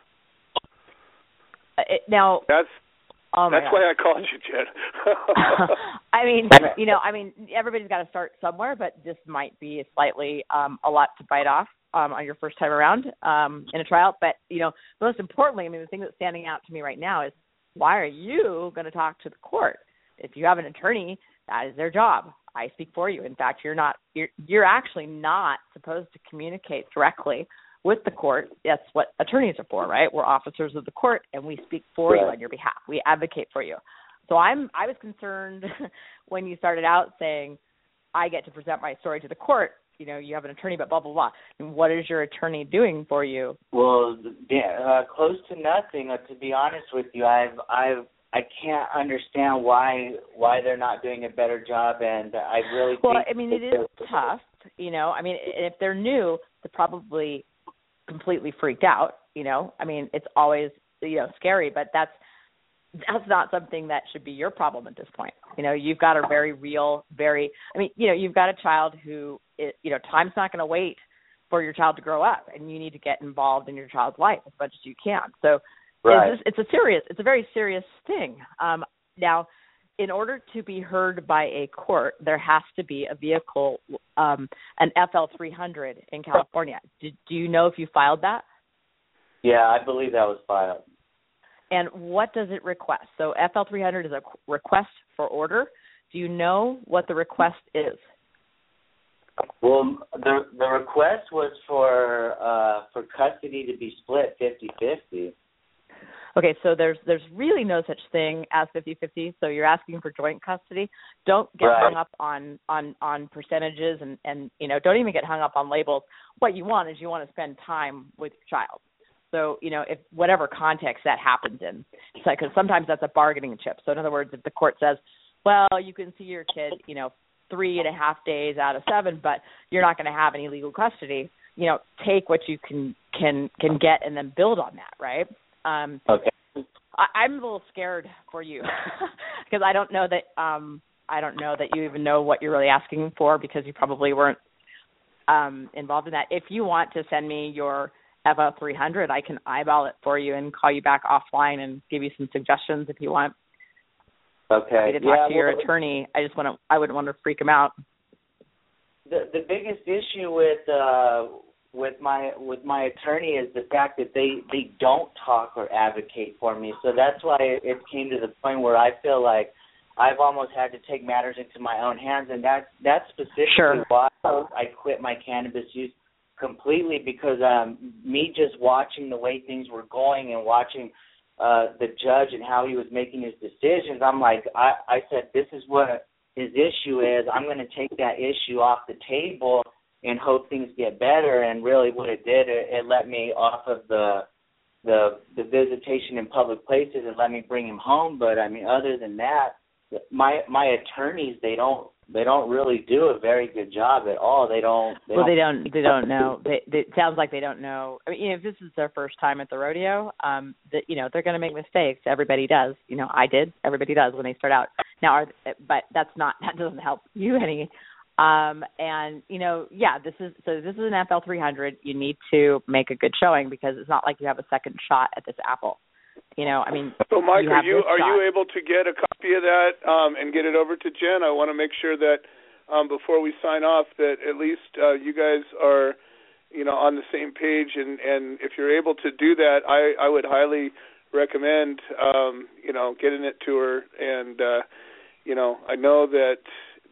S9: It, now
S2: that's
S9: oh my
S2: that's
S9: God.
S2: why I called you, Jen.
S9: I mean, you know, I mean, everybody's got to start somewhere, but this might be slightly um, a lot to bite off um, on your first time around um, in a trial. But you know, most importantly, I mean, the thing that's standing out to me right now is why are you going to talk to the court? If you have an attorney, that is their job. I speak for you. In fact, you're not. You're you're actually not supposed to communicate directly with the court. That's what attorneys are for, right? We're officers of the court, and we speak for right. you on your behalf. We advocate for you. So I'm. I was concerned when you started out saying, "I get to present my story to the court." You know, you have an attorney, but blah blah blah. And what is your attorney doing for you?
S8: Well, yeah, uh, close to nothing. Uh, to be honest with you, I've I've. I can't understand why why they're not doing a better job, and I really
S9: well,
S8: think
S9: I mean, it is tough, you know. I mean, if they're new, they're probably completely freaked out, you know. I mean, it's always you know scary, but that's that's not something that should be your problem at this point. You know, you've got a very real, very. I mean, you know, you've got a child who, it, you know, time's not going to wait for your child to grow up, and you need to get involved in your child's life as much as you can. So.
S8: Right.
S9: It's, it's a serious, it's a very serious thing. Um, now, in order to be heard by a court, there has to be a vehicle, um, an F L three hundred in California. Do, do you know if you filed that?
S8: Yeah, I believe that was filed.
S9: And what does it request? So F L three hundred is a request for order. Do you know what the request is?
S8: Well, the the request was for uh, for custody to be split fifty-fifty.
S9: Okay, so there's there's really no such thing as fifty-fifty, so you're asking for joint custody. Don't get
S8: right.
S9: hung up on, on, on percentages and, and, you know, don't even get hung up on labels. What you want is you want to spend time with your child. So, you know, if whatever context that happens in. Because so, sometimes that's a bargaining chip. So, in other words, if the court says, well, you can see your kid, you know, three and a half days out of seven, but you're not going to have any legal custody, you know, take what you can can can get and then build on that, right? Um,
S8: okay.
S9: I, I'm a little scared for you because I don't know that um, I don't know that you even know what you're really asking for because you probably weren't um, involved in that. If you want to send me your F L three hundred, I can eyeball it for you and call you back offline and give you some suggestions if you want.
S8: Okay.
S9: To talk
S8: yeah,
S9: to your
S8: well,
S9: attorney, I just want to. I wouldn't want to freak him out.
S8: The the biggest issue with uh, with my with my attorney is the fact that they, they don't talk or advocate for me. So that's why it came to the point where I feel like I've almost had to take matters into my own hands, and that's that's specifically
S9: sure.
S8: why I quit my cannabis use completely, because um, me just watching the way things were going and watching uh, the judge and how he was making his decisions, I'm like, I, I said, this is what his issue is. I'm going to take that issue off the table and hope things get better. And really what it did, it, it let me off of the the the visitation in public places and let me bring him home. But I mean, other than that, my my attorneys, they don't they don't really do a very good job at all. They don't. They
S9: well,
S8: don't,
S9: they don't. They don't know. They, they, it sounds like they don't know. I mean, you know, if this is their first time at the rodeo, um, that you know they're going to make mistakes. Everybody does. You know, I did. Everybody does when they start out. Now, are, but that's not. That doesn't help you any. Um, and you know, yeah, this is so. This is an F L three hundred. You need to make a good showing because it's not like you have a second shot at this apple. You know, I mean.
S2: So, Mike,
S9: you
S2: are you are
S9: shot.
S2: you able to get a copy of that um, and get it over to Jen? I want to make sure that um, before we sign off, that at least uh, you guys are, you know, on the same page. And, and if you're able to do that, I, I would highly recommend, um, you know, getting it to her. And uh, you know, I know that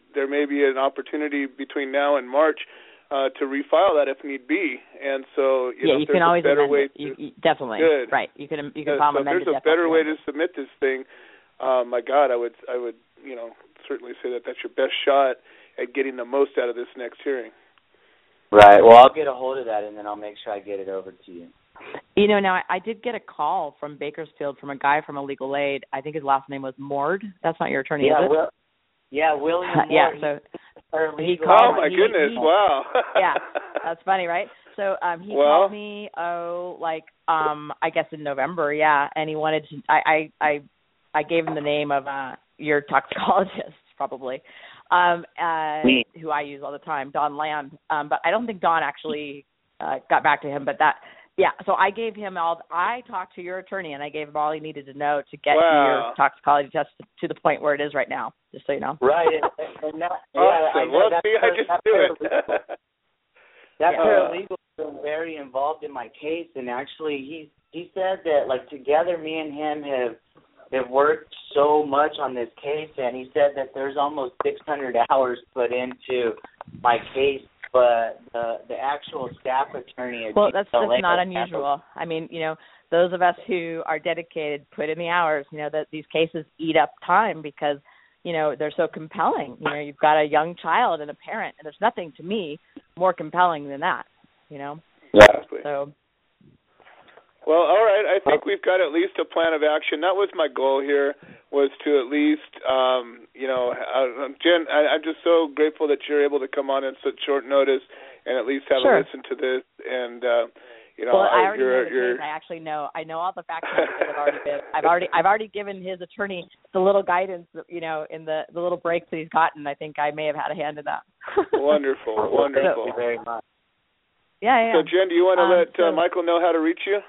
S2: there may be an opportunity between now and March uh, to refile that if need be. And so, you
S9: yeah,
S2: know,
S9: you
S2: if there's
S9: can always
S2: a better
S9: amend
S2: way
S9: it.
S2: to,
S9: You, you, definitely.
S2: good.
S9: Right. You can you can
S2: yeah,
S9: file
S2: so
S9: an amended
S2: if there's a better way
S9: definitely.
S2: to submit this thing, um, my God, I would I would you know certainly say that that's your best shot at getting the most out of this next hearing.
S8: Right. Well, I'll get a hold of that, and then I'll make sure I get it over to you.
S9: You know, now I, I did get a call from Bakersfield from a guy from a legal aid. I think his last name was Mord. That's not your attorney,
S8: yeah,
S9: is it?
S8: Will, yeah, William Mord.
S9: yeah, so he
S2: oh,
S9: called
S2: my
S9: he,
S2: goodness,
S9: he,
S2: wow.
S9: yeah, that's funny, right? So um, he
S2: well,
S9: called me, oh, like, um, I guess in November, yeah, and he wanted to, I, I, I, I gave him the name of uh, your toxicologist, probably, um, uh, who I use all the time, Don Land. Um, but I don't think Don actually uh, got back to him, but that, yeah, so I gave him all, I talked to your attorney, and I gave him all he needed to know to get
S2: wow.
S9: your toxicology test to the point where it is right now, just so you know.
S8: Right. And, and that, yeah,
S2: awesome.
S8: I know
S2: well,
S8: that's
S2: see, I just do it.
S8: That
S2: yeah.
S8: paralegal has been very involved in my case, and actually he he said that, like, together me and him have have worked so much on this case, and he said that there's almost six hundred hours put into my case, but the the actual staff attorney at
S9: Well, that's, that's
S8: G L A
S9: not unusual. I mean, you know, those of us who are dedicated put in the hours, you know, that these cases eat up time because, you know, they're so compelling. You know, you've got a young child and a parent, and there's nothing to me more compelling than that, you know.
S2: Exactly.
S9: So.
S2: Well, all right. I think we've got at least a plan of action. That was my goal here, was to at least, um, you know, uh, Jen, I, I'm just so grateful that you're able to come on at such short notice and at least have
S9: sure.
S2: a listen to this. And, uh, you know,
S9: well, I
S2: I,
S9: already
S2: you're,
S9: know the
S2: you're,
S9: case. I actually know. I know all the facts. I've already been. I've already. I've already given his attorney the little guidance. You know, in the the little breaks that he's gotten. I think I may have had a hand in that.
S2: Wonderful, wonderful.
S8: Thank you very much.
S9: Yeah, yeah.
S2: So, Jen, do you want to
S9: um,
S2: let
S9: so,
S2: uh, Michael know how to reach you?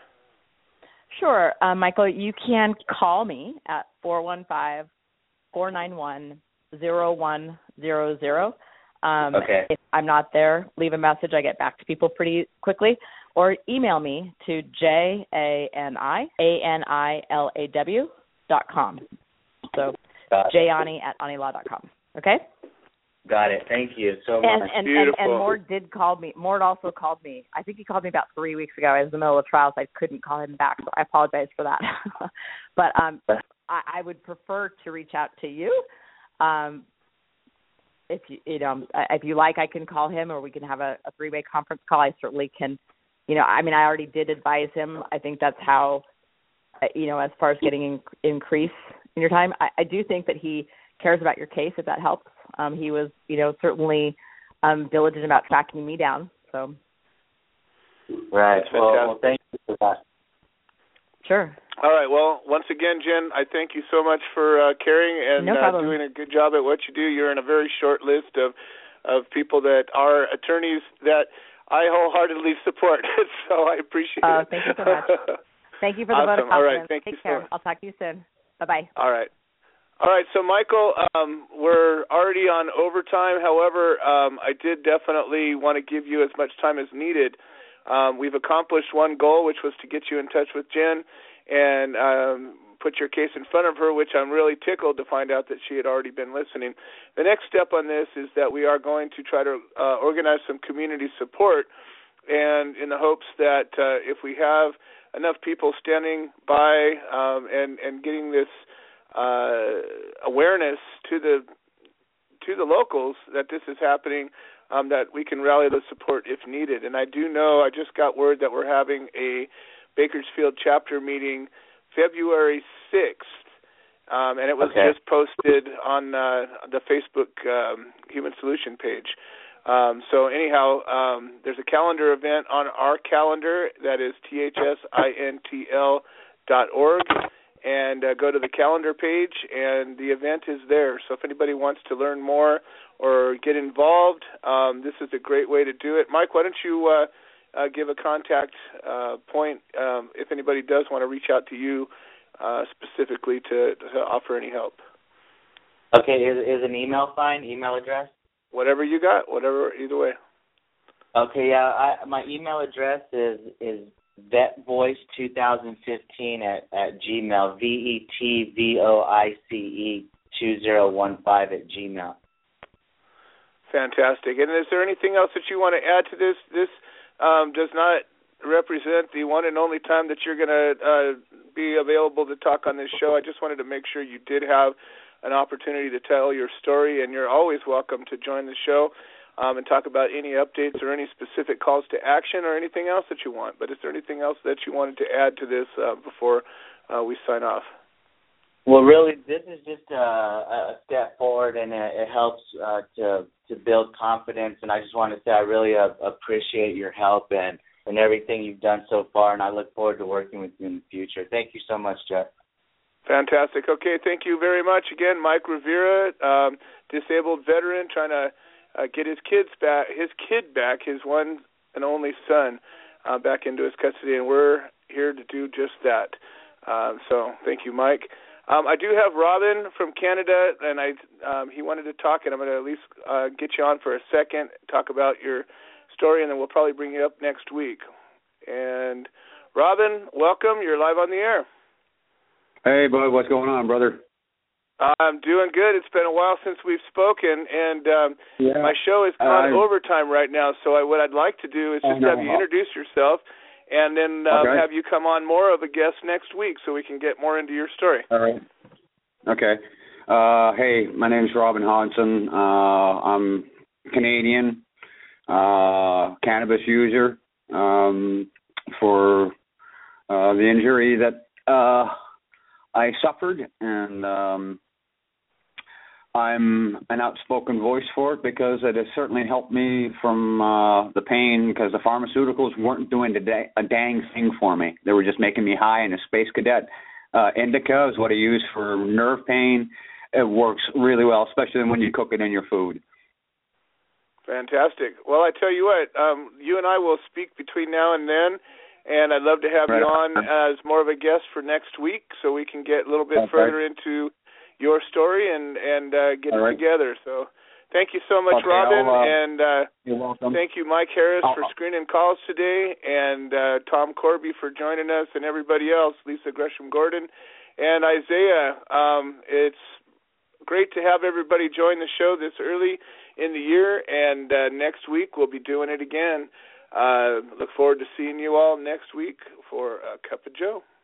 S9: Sure, uh, Michael. You can call me at four one five, four nine one, zero one zero zero. Um,
S8: okay.
S9: If I'm not there, leave a message. I get back to people pretty quickly. Or email me to J A N I A N I L A W dot com. So Jayani at anilaw dot com. Okay?
S8: Got it. Thank you so much.
S9: And and,
S2: Beautiful.
S9: and, and Mort did call me. Mort also called me. I think he called me about three weeks ago. I was in the middle of trials. I couldn't call him back, so I apologize for that. but um, I, I would prefer to reach out to you. Um, if you you know if you like, I can call him, or we can have a, a three-way conference call. I certainly can. You know, I mean, I already did advise him. I think that's how, you know, as far as getting in, increase in your time, I, I do think that he cares about your case, if that helps. Um, he was, you know, certainly um, diligent about tracking me down. So.
S8: Right. Well, well, thank you for that.
S9: Sure.
S2: All right. Well, once again, Jen, I thank you so much for uh, caring and
S9: no
S2: uh, doing a good job at what you do. You're in a very short list of, of people that are attorneys that I wholeheartedly support, so I appreciate
S9: uh,
S2: it.
S9: Thank you so much. Thank you for the
S2: awesome.
S9: vote of confidence.
S2: All right. Thank
S9: Take
S2: you
S9: care.
S2: so
S9: I'll talk to you soon. Bye-bye.
S2: All right. All right, so Michael, um, we're already on overtime. However, um, I did definitely want to give you as much time as needed. Um, we've accomplished one goal, which was to get you in touch with Jen and um, put your case in front of her, which I'm really tickled to find out that she had already been listening. The next step on this is that we are going to try to uh, organize some community support, and in the hopes that uh, if we have enough people standing by um, and, and getting this uh, awareness to the to the locals that this is happening, um, that we can rally the support if needed. And I do know, I just got word that we're having a Bakersfield chapter meeting February sixth, um, and it was
S8: okay.
S2: just posted on uh, the Facebook um, Human Solution page. Um, so anyhow, um, there's a calendar event on our calendar that is T H S I N T L dot org, and uh, go to the calendar page, and the event is there. So if anybody wants to learn more or get involved, um, this is a great way to do it. Mike, why don't you uh, uh, give a contact uh, point um, if anybody does want to reach out to you uh, specifically to, to offer any help.
S8: Okay, is, is an email fine, email address?
S2: Whatever you got, whatever, either way.
S8: Okay, yeah, I, my email address is is vetvoice twenty fifteen at, at Gmail, V E T V O I C E two zero one five at Gmail.
S2: Fantastic. And is there anything else that you want to add to this? This um, does not represent the one and only time that you're going to uh, be available to talk on this show. I just wanted to make sure you did have an opportunity to tell your story, and you're always welcome to join the show um, and talk about any updates or any specific calls to action or anything else that you want. But is there anything else that you wanted to add to this uh, before uh, we sign off?
S8: Well, really, this is just a, a step forward, and it, it helps uh, to to build confidence. And I just want to say I really uh, appreciate your help and, and everything you've done so far, and I look forward to working with you in the future. Thank you so much, Jeff.
S2: Fantastic. Okay, thank you very much. Again, Mike Rivera, um, disabled veteran, trying to uh, get his kids back, his kid back, his one and only son, uh, back into his custody, and we're here to do just that. Um, so thank you, Mike. Um, I do have Robin from Canada, and I um, he wanted to talk, and I'm going to at least uh, get you on for a second, talk about your story, and then we'll probably bring you up next week. And Robin, welcome. You're live on the air.
S10: Hey, bud, what's going on, brother?
S2: I'm doing good. It's been a while since we've spoken, and um,
S10: yeah.
S2: my show is on
S10: uh,
S2: overtime right now, so I, what I'd like to do is just
S10: oh, no.
S2: have you introduce yourself, and then um,
S10: okay.
S2: have you come on more of a guest next week so we can get more into your story.
S10: All right. Okay. Uh, hey, my name is Robin Hodson. Uh, I'm Canadian, uh, cannabis user um, for uh, the injury that uh, I suffered, and um, I'm an outspoken voice for it because it has certainly helped me from uh, the pain, because the pharmaceuticals weren't doing a, da- a dang thing for me. They were just making me high and a space cadet. Uh, indica is what I use for nerve pain. It works really well, especially when you cook it in your food.
S2: Fantastic. Well, I tell you what, um, you and I will speak between now and then, and I'd love to have right. you on as more of a guest for next week so we can get a little bit okay. further into your story and, and uh, get All it right. together. So thank you so much, okay, Robin, uh, and uh,
S10: you're welcome.
S2: Thank you, Mike Harris,
S10: I'll,
S2: for screening calls today, and uh, Tom Corby for joining us, and everybody else, Lisa Gresham-Gordon, and Isaiah. Um, it's great to have everybody join the show this early in the year, and uh, next week we'll be doing it again. Uh, look forward to seeing you all next week for a Cup of Joe.